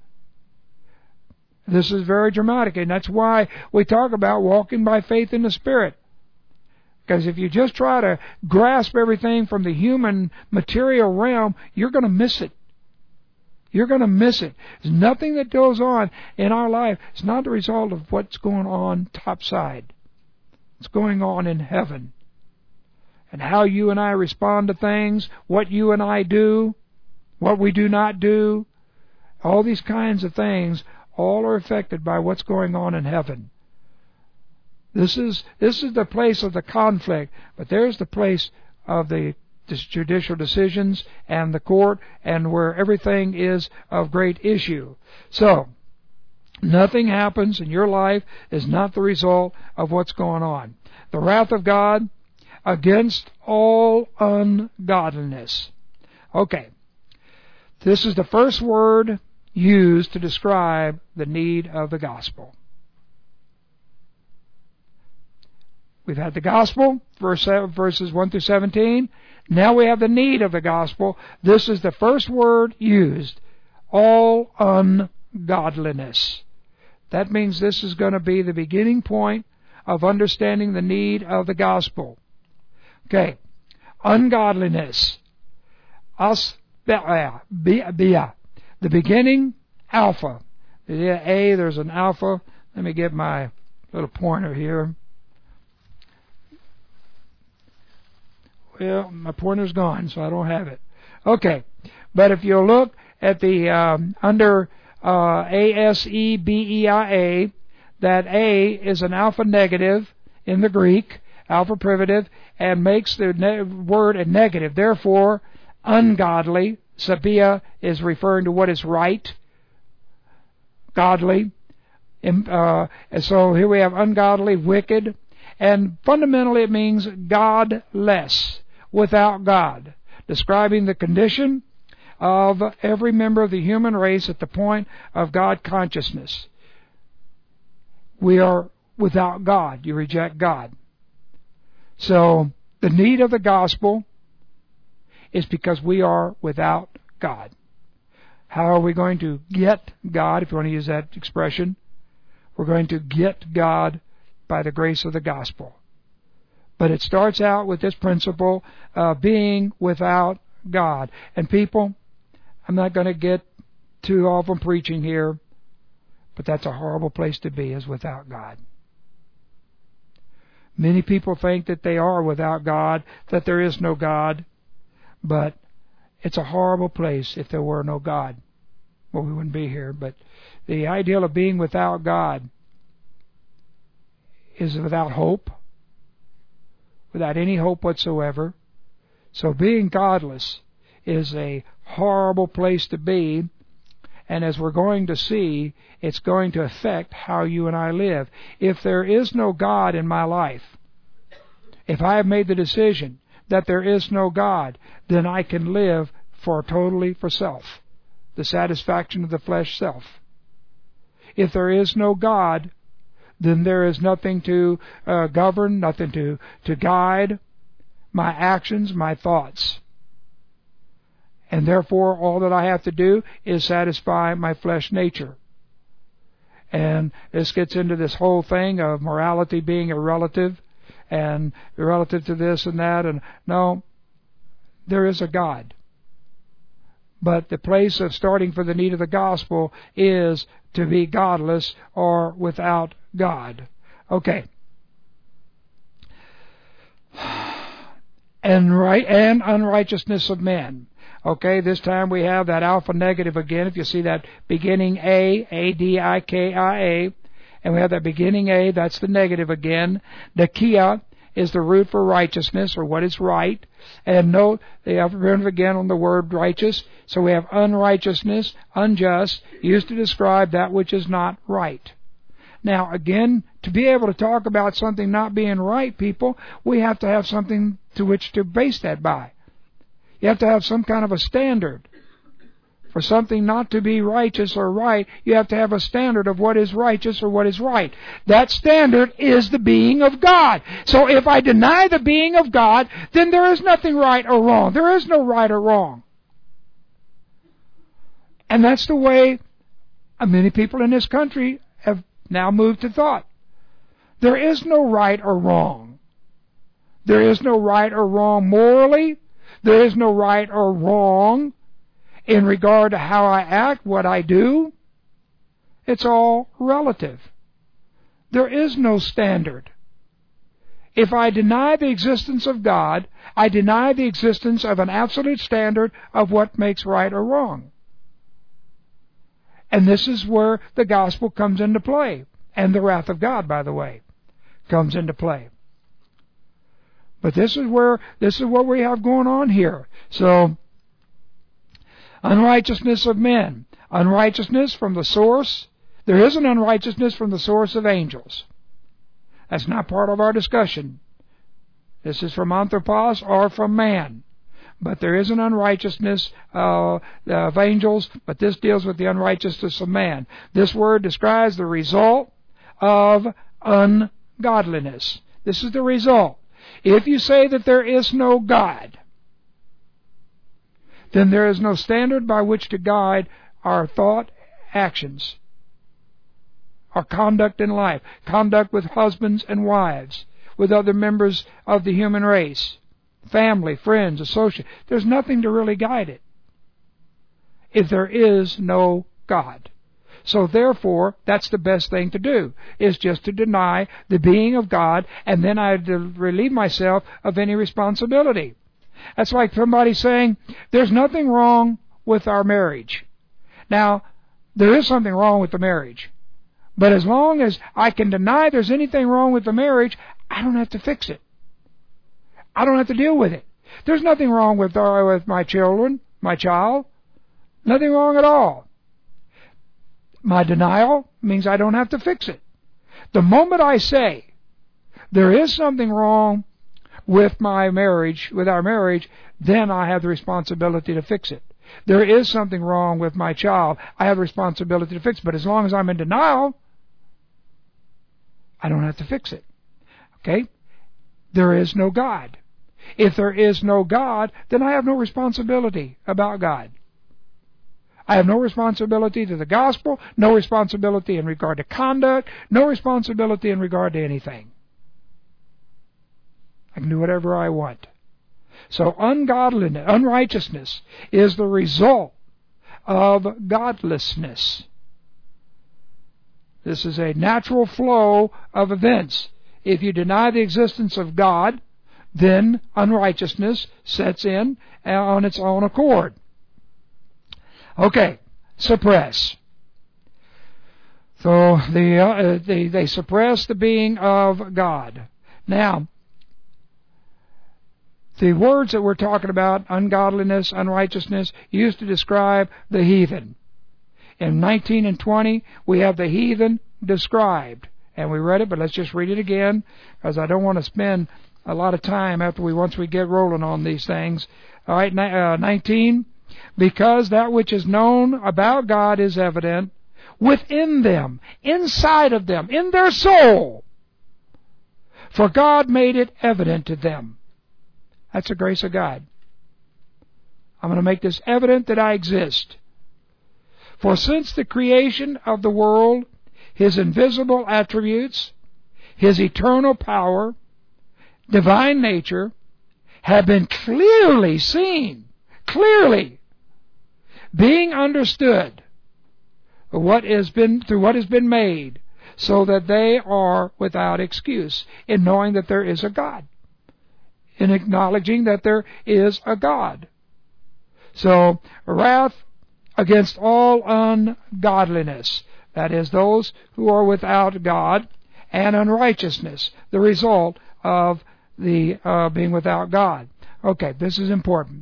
This is very dramatic, and that's why we talk about walking by faith in the Spirit. Because if you just try to grasp everything from the human material realm, you're going to miss it. You're going to miss it. There's nothing that goes on in our life. It's not the result of what's going on topside. It's going on in heaven. And how you and I respond to things, what you and I do, what we do not do, all these kinds of things, all are affected by what's going on in heaven. This is this is the place of the conflict, but there's the place of the judicial decisions and the court, and where everything is of great issue. So, nothing happens in your life is not the result of what's going on. The wrath of God against all ungodliness. Okay. This is the first word used to describe the need of the gospel. We've had the gospel, verse, verses one through seventeen. Now we have the need of the gospel. This is the first word used. All ungodliness. That means this is going to be the beginning point of understanding the need of the gospel. Okay. Ungodliness. As, the beginning, alpha. The A, there's an alpha. Let me get my little pointer here. Well, my pointer's gone, so I don't have it. Okay. But if you look at the, um, under uh, A S E B E I A, that A is an alpha negative in the Greek, alpha privative, and makes the ne- word a negative. Therefore, ungodly, sabia, is referring to what is right, godly. Uh, so here we have ungodly, wicked, and fundamentally it means godless, without God, describing the condition of every member of the human race at the point of God consciousness. We are without God. You reject God. So, the need of the gospel is because we are without God. How are we going to get God, if you want to use that expression? We're going to get God by the grace of the gospel. But it starts out with this principle of being without God. And people, I'm not going to get too often preaching here, but that's a horrible place to be, is without God. Many people think that they are without God, that there is no God, but it's a horrible place if there were no God. Well, we wouldn't be here, but the ideal of being without God is without hope, without any hope whatsoever. So being godless is a horrible place to be, and as we're going to see, it's going to affect how you and I live. If there is no God in my life, if I have made the decision that there is no God, then I can live for totally for self, the satisfaction of the flesh self. If there is no God, then there is nothing to uh, govern, nothing to, to guide my actions, my thoughts. And therefore, all that I have to do is satisfy my flesh nature. And this gets into this whole thing of morality being a relative, and relative to this and that. And no, there is a God. But the place of starting for the need of the gospel is to be godless or without God. Okay. And right and unrighteousness of men. Okay, this time we have that alpha negative again. If you see that beginning A, A D I K I A, and we have that beginning A, that's the negative again. Dikia is the root for righteousness, or what is right. And note, they have written again on the word righteous. So we have unrighteousness, unjust, used to describe that which is not right. Now, again, to be able to talk about something not being right, people, we have to have something to which to base that by. You have to have some kind of a standard. For something not to be righteous or right, you have to have a standard of what is righteous or what is right. That standard is the being of God. So if I deny the being of God, then there is nothing right or wrong. There is no right or wrong. And that's the way many people in this country have now moved to thought. There is no right or wrong. There is no right or wrong morally. There is no right or wrong in regard to how I act, what I do. It's all relative. There is no standard. If I deny the existence of God, I deny the existence of an absolute standard of what makes right or wrong. And this is where the gospel comes into play. And the wrath of God, by the way, comes into play. But this is where this is what we have going on here. So, unrighteousness of men. Unrighteousness from the source. There is an unrighteousness from the source of angels. That's not part of our discussion. This is from anthropos or from man. But there is an unrighteousness uh, of angels, but this deals with the unrighteousness of man. This word describes the result of ungodliness. This is the result. If you say that there is no God, then there is no standard by which to guide our thought, actions, our conduct in life, conduct with husbands and wives, with other members of the human race, family, friends, associates. There's nothing to really guide it if there is no God. So therefore, that's the best thing to do, is just to deny the being of God, and then I relieve myself of any responsibility. That's like somebody saying, there's nothing wrong with our marriage. Now, there is something wrong with the marriage. But as long as I can deny there's anything wrong with the marriage, I don't have to fix it. I don't have to deal with it. There's nothing wrong with, our, with my children, my child. Nothing wrong at all. My denial means I don't have to fix it. The moment I say there is something wrong with my marriage, with our marriage, then I have the responsibility to fix it. There is something wrong with my child. I have the responsibility to fix it. But as long as I'm in denial, I don't have to fix it. Okay? There is no God. If there is no God, then I have no responsibility about God. I have no responsibility to the gospel, no responsibility in regard to conduct, no responsibility in regard to anything. I can do whatever I want. So ungodliness, unrighteousness is the result of godlessness. This is a natural flow of events. If you deny the existence of God, then unrighteousness sets in on its own accord. Okay, suppress. So the, uh, they, they suppress the being of God. Now, the words that we're talking about, ungodliness, unrighteousness, used to describe the heathen. In nineteen and twenty, we have the heathen described. And we read it, but let's just read it again, because I don't want to spend a lot of time after we once we get rolling on these things. All right, uh, nineteen. Because that which is known about God is evident within them, inside of them, in their soul. For God made it evident to them. That's the grace of God. I'm going to make this evident that I exist. For since the creation of the world, His invisible attributes, His eternal power, divine nature, have been clearly seen, clearly, being understood what has been through what has been made, so that they are without excuse in knowing that there is a God, in acknowledging that there is a God. So, wrath against all ungodliness, that is, those who are without God, and unrighteousness, the result of the uh, being without God. Okay, this is important.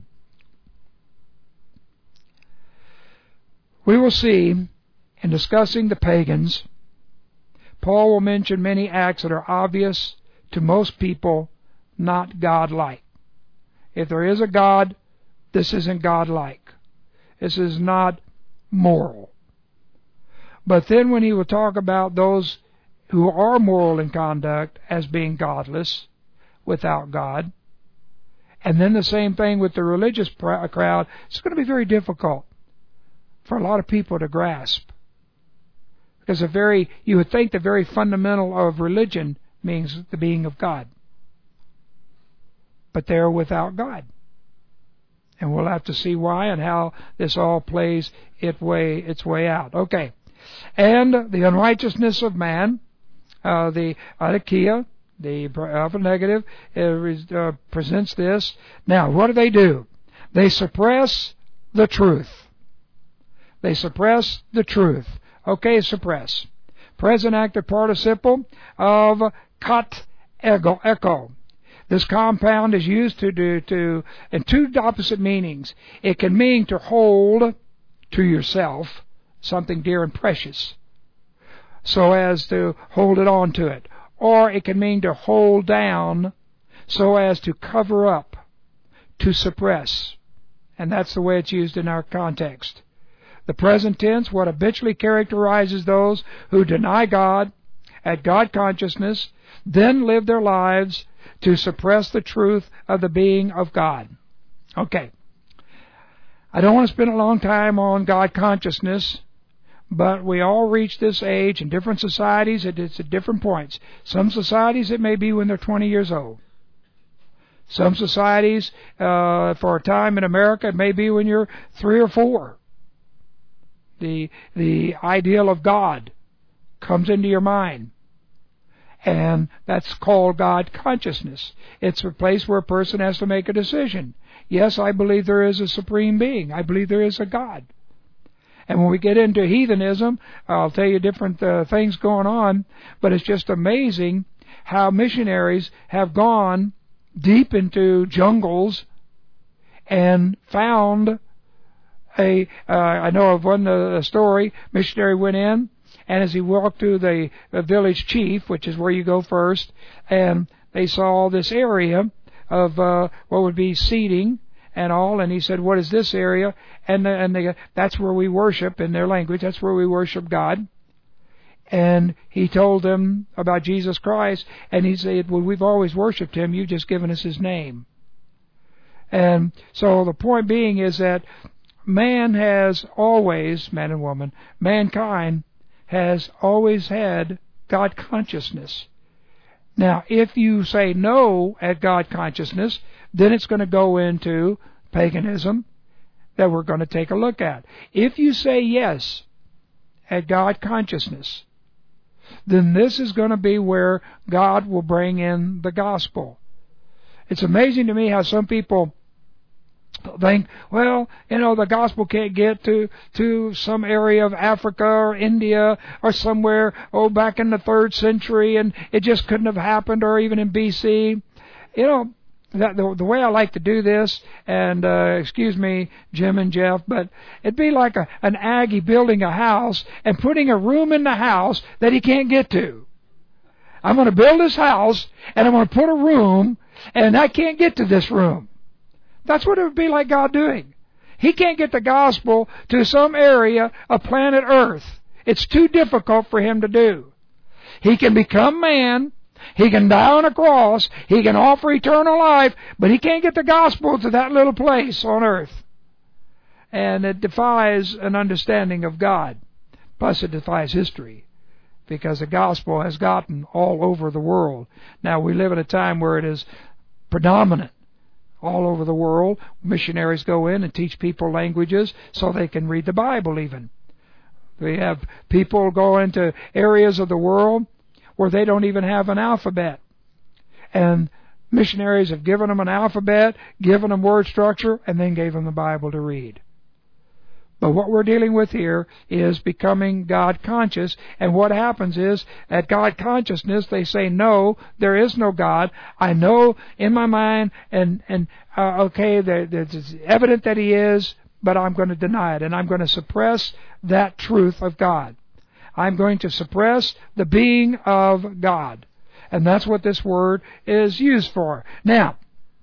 We will see, in discussing the pagans, Paul will mention many acts that are obvious to most people, not God-like. If there is a God, this isn't God-like. This is not moral. But then when he will talk about those who are moral in conduct as being godless, without God, and then the same thing with the religious crowd, it's going to be very difficult for a lot of people to grasp. Because a very, you would think the very fundamental of religion means the being of God. But they're without God. And we'll have to see why and how this all plays its way, its way out. Okay. And the unrighteousness of man, uh, the adikia, the alpha negative, uh, uh, presents this. Now, what do they do? They suppress the truth. They suppress the truth. Okay, suppress. Present active participle of kat ego, echo. This compound is used to do to in two opposite meanings. It can mean to hold to yourself something dear and precious, so as to hold it on to it. Or it can mean to hold down so as to cover up, to suppress. And that's the way it's used in our context. The present tense, what habitually characterizes those who deny God, add God consciousness, then live their lives to suppress the truth of the being of God. Okay. I don't want to spend a long time on God consciousness, but we all reach this age in different societies. It's at different points. Some societies it may be when they're twenty years old. Some societies, uh, for a time in America, it may be when you're three or four. The the ideal of God comes into your mind. And that's called God consciousness. It's a place where a person has to make a decision. Yes, I believe there is a supreme being. I believe there is a God. And when we get into heathenism, I'll tell you different uh, things going on, but it's just amazing how missionaries have gone deep into jungles and found a, uh, I know of one uh, story, missionary went in, and as he walked to the, the village chief, which is where you go first, and they saw this area of uh, what would be seating and all, and he said, what is this area? And, the, and they, that's where we worship, in their language, that's where we worship God. And he told them about Jesus Christ, and he said, well, we've always worshipped Him, you've just given us His name. And so the point being is that man has always, man and woman, mankind has always had God consciousness. Now, if you say no at God consciousness, then it's going to go into paganism that we're going to take a look at. If you say yes at God consciousness, then this is going to be where God will bring in the gospel. It's amazing to me how some people think, well, you know, the gospel can't get to, to some area of Africa or India or somewhere, oh, back in the third century, and it just couldn't have happened, or even in B C. You know, that, the, the way I like to do this, and uh, excuse me, Jim and Jeff, but it'd be like a, an Aggie building a house and putting a room in the house that he can't get to. I'm going to build this house, and I'm going to put a room, and I can't get to this room. That's what it would be like God doing. He can't get the gospel to some area of planet Earth. It's too difficult for Him to do. He can become man. He can die on a cross. He can offer eternal life. But He can't get the gospel to that little place on earth. And it defies an understanding of God. Plus it defies history. Because the gospel has gotten all over the world. Now we live in a time where it is predominant. all over the world. Missionaries go in and teach people languages so they can read the Bible even. We have people go into areas of the world where they don't even have an alphabet. And missionaries have given them an alphabet, given them word structure, and then gave them the Bible to read. But what we're dealing with here is becoming God conscious, and what happens is, at God consciousness, they say, no, there is no God. I know in my mind, and, and uh, okay, there, it's evident that He is, but I'm going to deny it, and I'm going to suppress that truth of God. I'm going to suppress the being of God. And that's what this word is used for. Now,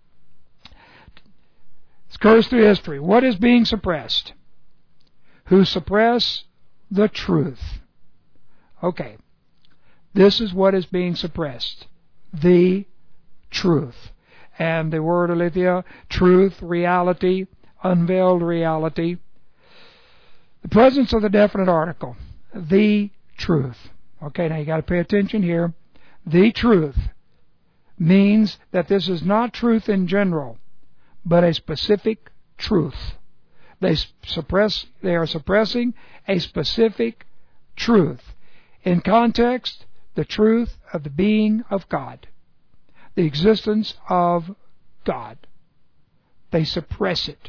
it goes through history. What is being suppressed? Who suppress the truth. Okay. This is what is being suppressed. The truth. And the word aletheia, truth, reality, unveiled reality. The presence of the definite article. The truth. Okay, now you got to pay attention here. The truth means that this is not truth in general, but a specific truth. They suppress. They are suppressing a specific truth. In context, the truth of the being of God, the existence of God. They suppress it.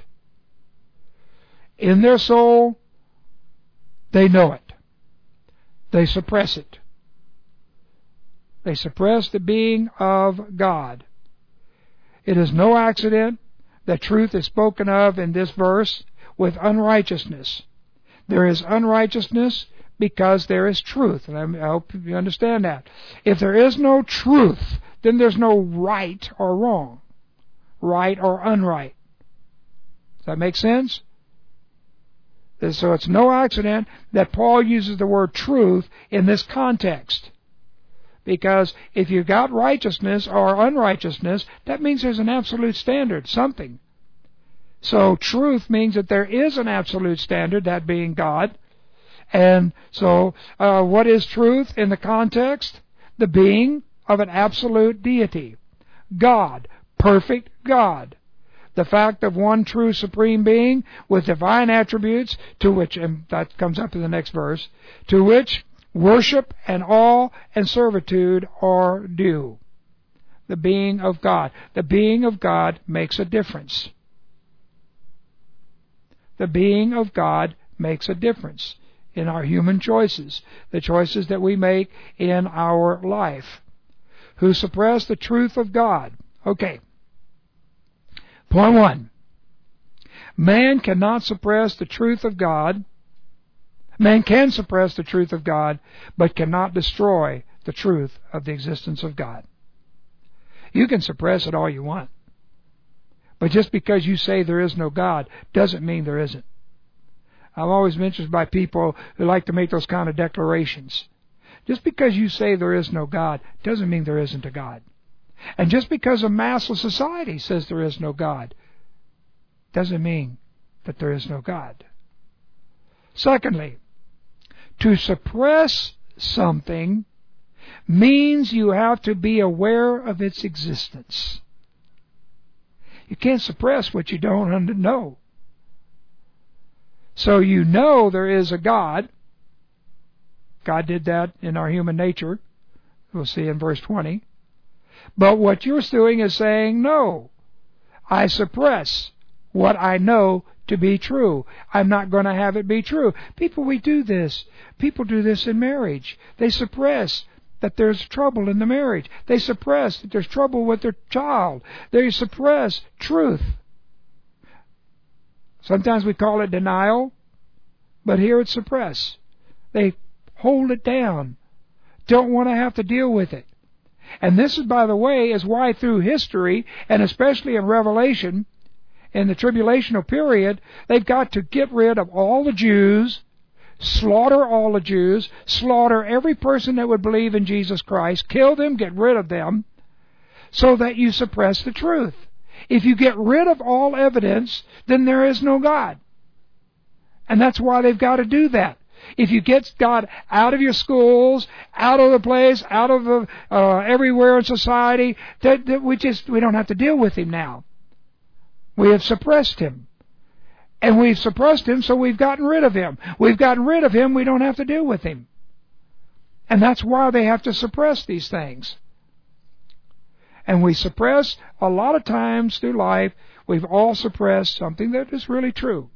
In their soul, they know it. They suppress it. They suppress the being of God. It is no accident that truth is spoken of in this verse with unrighteousness. There is unrighteousness because there is truth. And I hope you understand that. If there is no truth, then there's no right or wrong. Right or unright. Does that make sense? So it's no accident that Paul uses the word truth in this context. Because if you've got righteousness or unrighteousness, that means there's an absolute standard, something. So truth means that there is an absolute standard, that being God. And so uh, what is truth in the context? The being of an absolute deity. God, perfect God. The fact of one true supreme being with divine attributes to which, and that comes up in the next verse, to which worship and awe and servitude are due. The being of God. The being of God makes a difference. The being of God makes a difference in our human choices, the choices that we make in our life. Who suppress the truth of God. Okay. Point one. Man cannot suppress the truth of God. Man can suppress the truth of God, but cannot destroy the truth of the existence of God. You can suppress it all you want. But just because you say there is no God doesn't mean there isn't. I'm always mentioned by people who like to make those kind of declarations. Just because you say there is no God doesn't mean there isn't a God. And just because a mass of society says there is no God doesn't mean that there is no God. Secondly, to suppress something means you have to be aware of its existence. You can't suppress what you don't know. So you know there is a God. God did that in our human nature. We'll see in verse twenty. But what you're doing is saying, no, I suppress what I know to be true. I'm not going to have it be true. People, we do this. People do this in marriage. They suppress that there's trouble in the marriage. They suppress that there's trouble with their child. They suppress truth. Sometimes we call it denial, but here it's suppress. They hold it down. Don't want to have to deal with it. And this is, by the way, is why through history, and especially in Revelation, in the tribulational period, they've got to get rid of all the Jews, slaughter all the Jews, slaughter every person that would believe in Jesus Christ, kill them, get rid of them, so that you suppress the truth. If you get rid of all evidence, then there is no God. And that's why they've got to do that. If you get God out of your schools, out of the place, out of the, uh, everywhere in society, that, that we just we don't have to deal with Him now. We have suppressed Him. And we've suppressed Him, so we've gotten rid of Him. We've gotten rid of Him, we don't have to deal with Him. And that's why they have to suppress these things. And we suppress, a lot of times through life, we've all suppressed something that is really true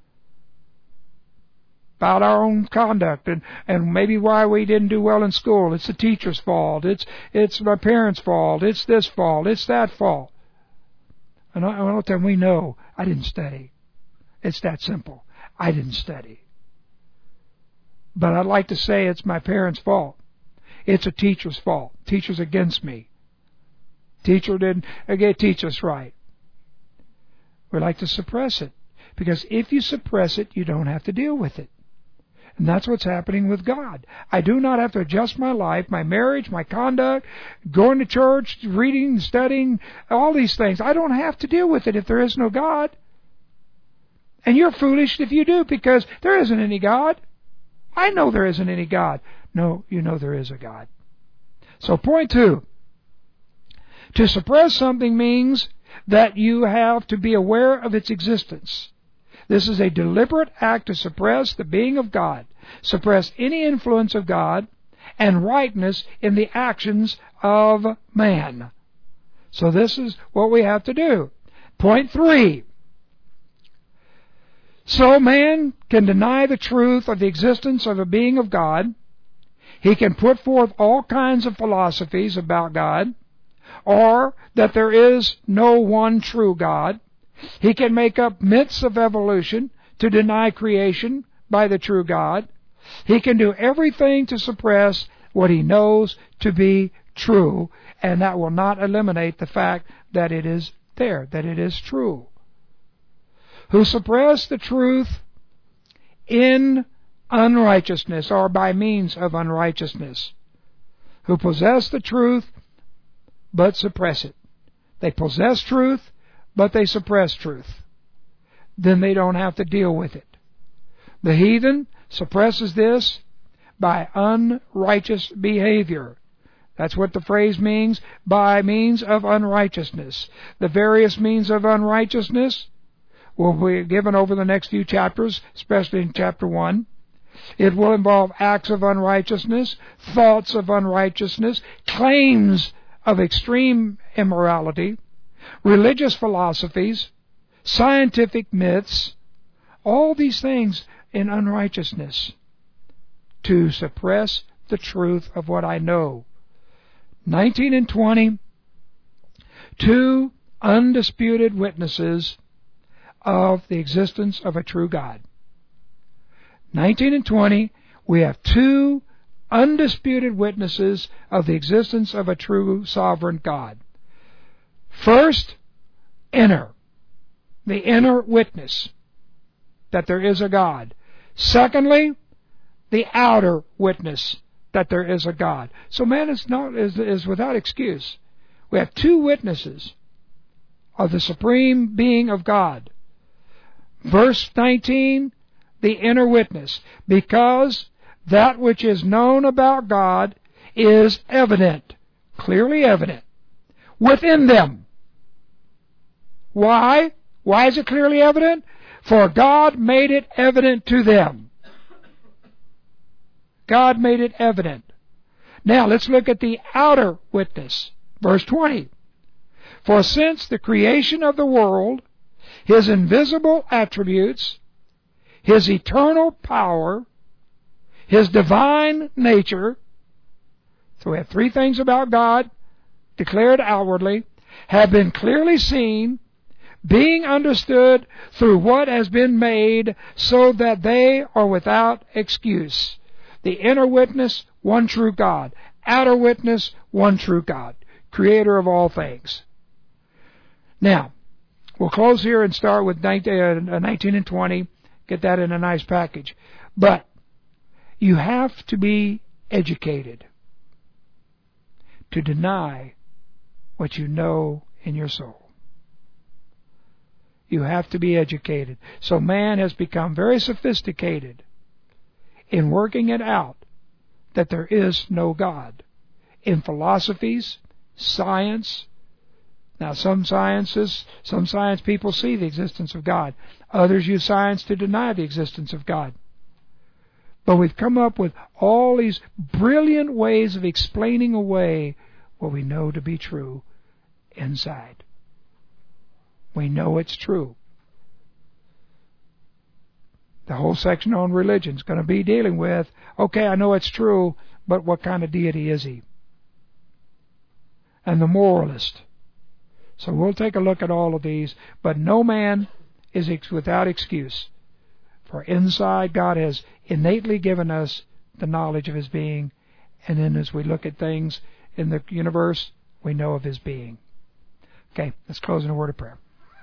about our own conduct, and, and maybe why we didn't do well in school. It's the teacher's fault. It's it's my parents' fault. It's this fault. It's that fault. And all the time we know, I didn't study. It's that simple. I didn't study. But I'd like to say it's my parents' fault. It's a teacher's fault. Teacher's against me. Teacher didn't again teach us right. We like to suppress it. Because if you suppress it, you don't have to deal with it. And that's what's happening with God. I do not have to adjust my life, my marriage, my conduct, going to church, reading, studying, all these things. I don't have to deal with it if there is no God. And you're foolish if you do, because there isn't any God. I know there isn't any God. No, you know there is a God. So point two. To suppress something means that you have to be aware of its existence. This is a deliberate act to suppress the being of God, suppress any influence of God, and rightness in the actions of man. So this is what we have to do. Point three. So man can deny the truth of the existence of a being of God. He can put forth all kinds of philosophies about God, or that there is no one true God. He can make up myths of evolution to deny creation by the true God. He can do everything to suppress what he knows to be true, and that will not eliminate the fact that it is there, that it is true. Who suppress the truth in unrighteousness, or by means of unrighteousness. Who possess the truth but suppress it. They possess truth, but they suppress truth. Then they don't have to deal with it. The heathen suppresses this by unrighteous behavior. That's what the phrase means, by means of unrighteousness. The various means of unrighteousness will be given over the next few chapters, especially in chapter one. It will involve acts of unrighteousness, thoughts of unrighteousness, claims of extreme immorality, religious philosophies, scientific myths, all these things in unrighteousness, to suppress the truth of what I know. nineteen and twenty, two undisputed witnesses of the existence of a true God. nineteen and twenty, we have two undisputed witnesses of the existence of a true sovereign God. First, inner, the inner witness that there is a God. Secondly, the outer witness that there is a God. So man is not is, is without excuse. We have two witnesses of the supreme being of God. Verse nineteen, the inner witness, because that which is known about God is evident, clearly evident, within them. Why? Why is it clearly evident? For God made it evident to them. God made it evident. Now let's look at the outer witness. Verse twenty. For since the creation of the world, His invisible attributes, His eternal power, His divine nature, so we have three things about God declared outwardly, have been clearly seen, being understood through what has been made, so that they are without excuse. The inner witness, one true God. Outer witness, one true God, creator of all things. Now, we'll close here and start with nineteen and twenty, get that in a nice package. But you have to be educated to deny what you know in your soul. You have to be educated. So man has become very sophisticated in working it out that there is no God. In philosophies, science, Now, some sciences, some science people see the existence of God. Others use science to deny the existence of God. But we've come up with all these brilliant ways of explaining away what we know to be true inside. We know it's true. The whole section on religion is going to be dealing with, okay, I know it's true, but what kind of deity is he? And the moralist. So we'll take a look at all of these, but no man is ex- without excuse. For inside, God has innately given us the knowledge of His being, and then as we look at things in the universe, we know of His being. Okay, let's close in a word of prayer.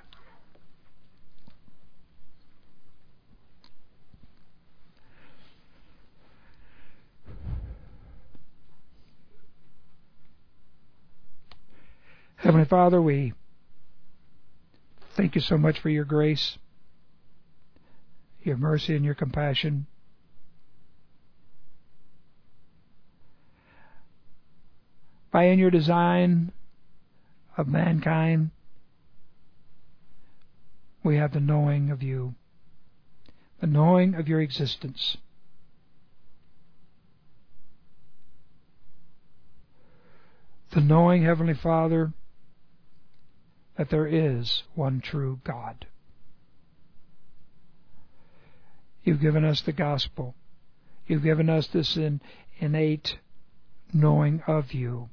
Heavenly Father, we thank You so much for Your grace, Your mercy, and Your compassion. By in Your design of mankind, we have the knowing of You, the knowing of Your existence. The knowing, Heavenly Father, that there is one true God. You've given us the gospel. You've given us this in, innate knowing of You.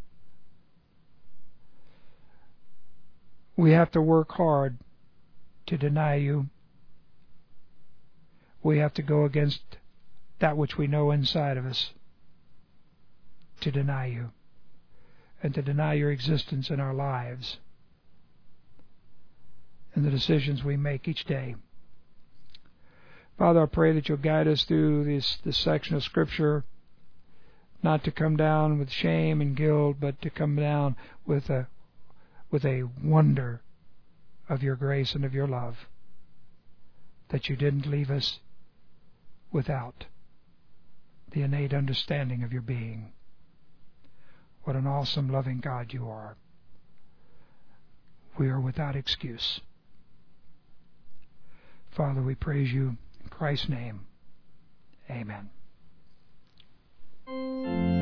We have to work hard to deny You. We have to go against that which we know inside of us to deny You and to deny Your existence in our lives and the decisions we make each day. Father, I pray that You'll guide us through this, this section of Scripture, not to come down with shame and guilt, but to come down with a with a wonder of Your grace and of Your love, that You didn't leave us without the innate understanding of Your being. What an awesome, loving God You are. We are without excuse. Father, we praise You in Christ's name. Amen.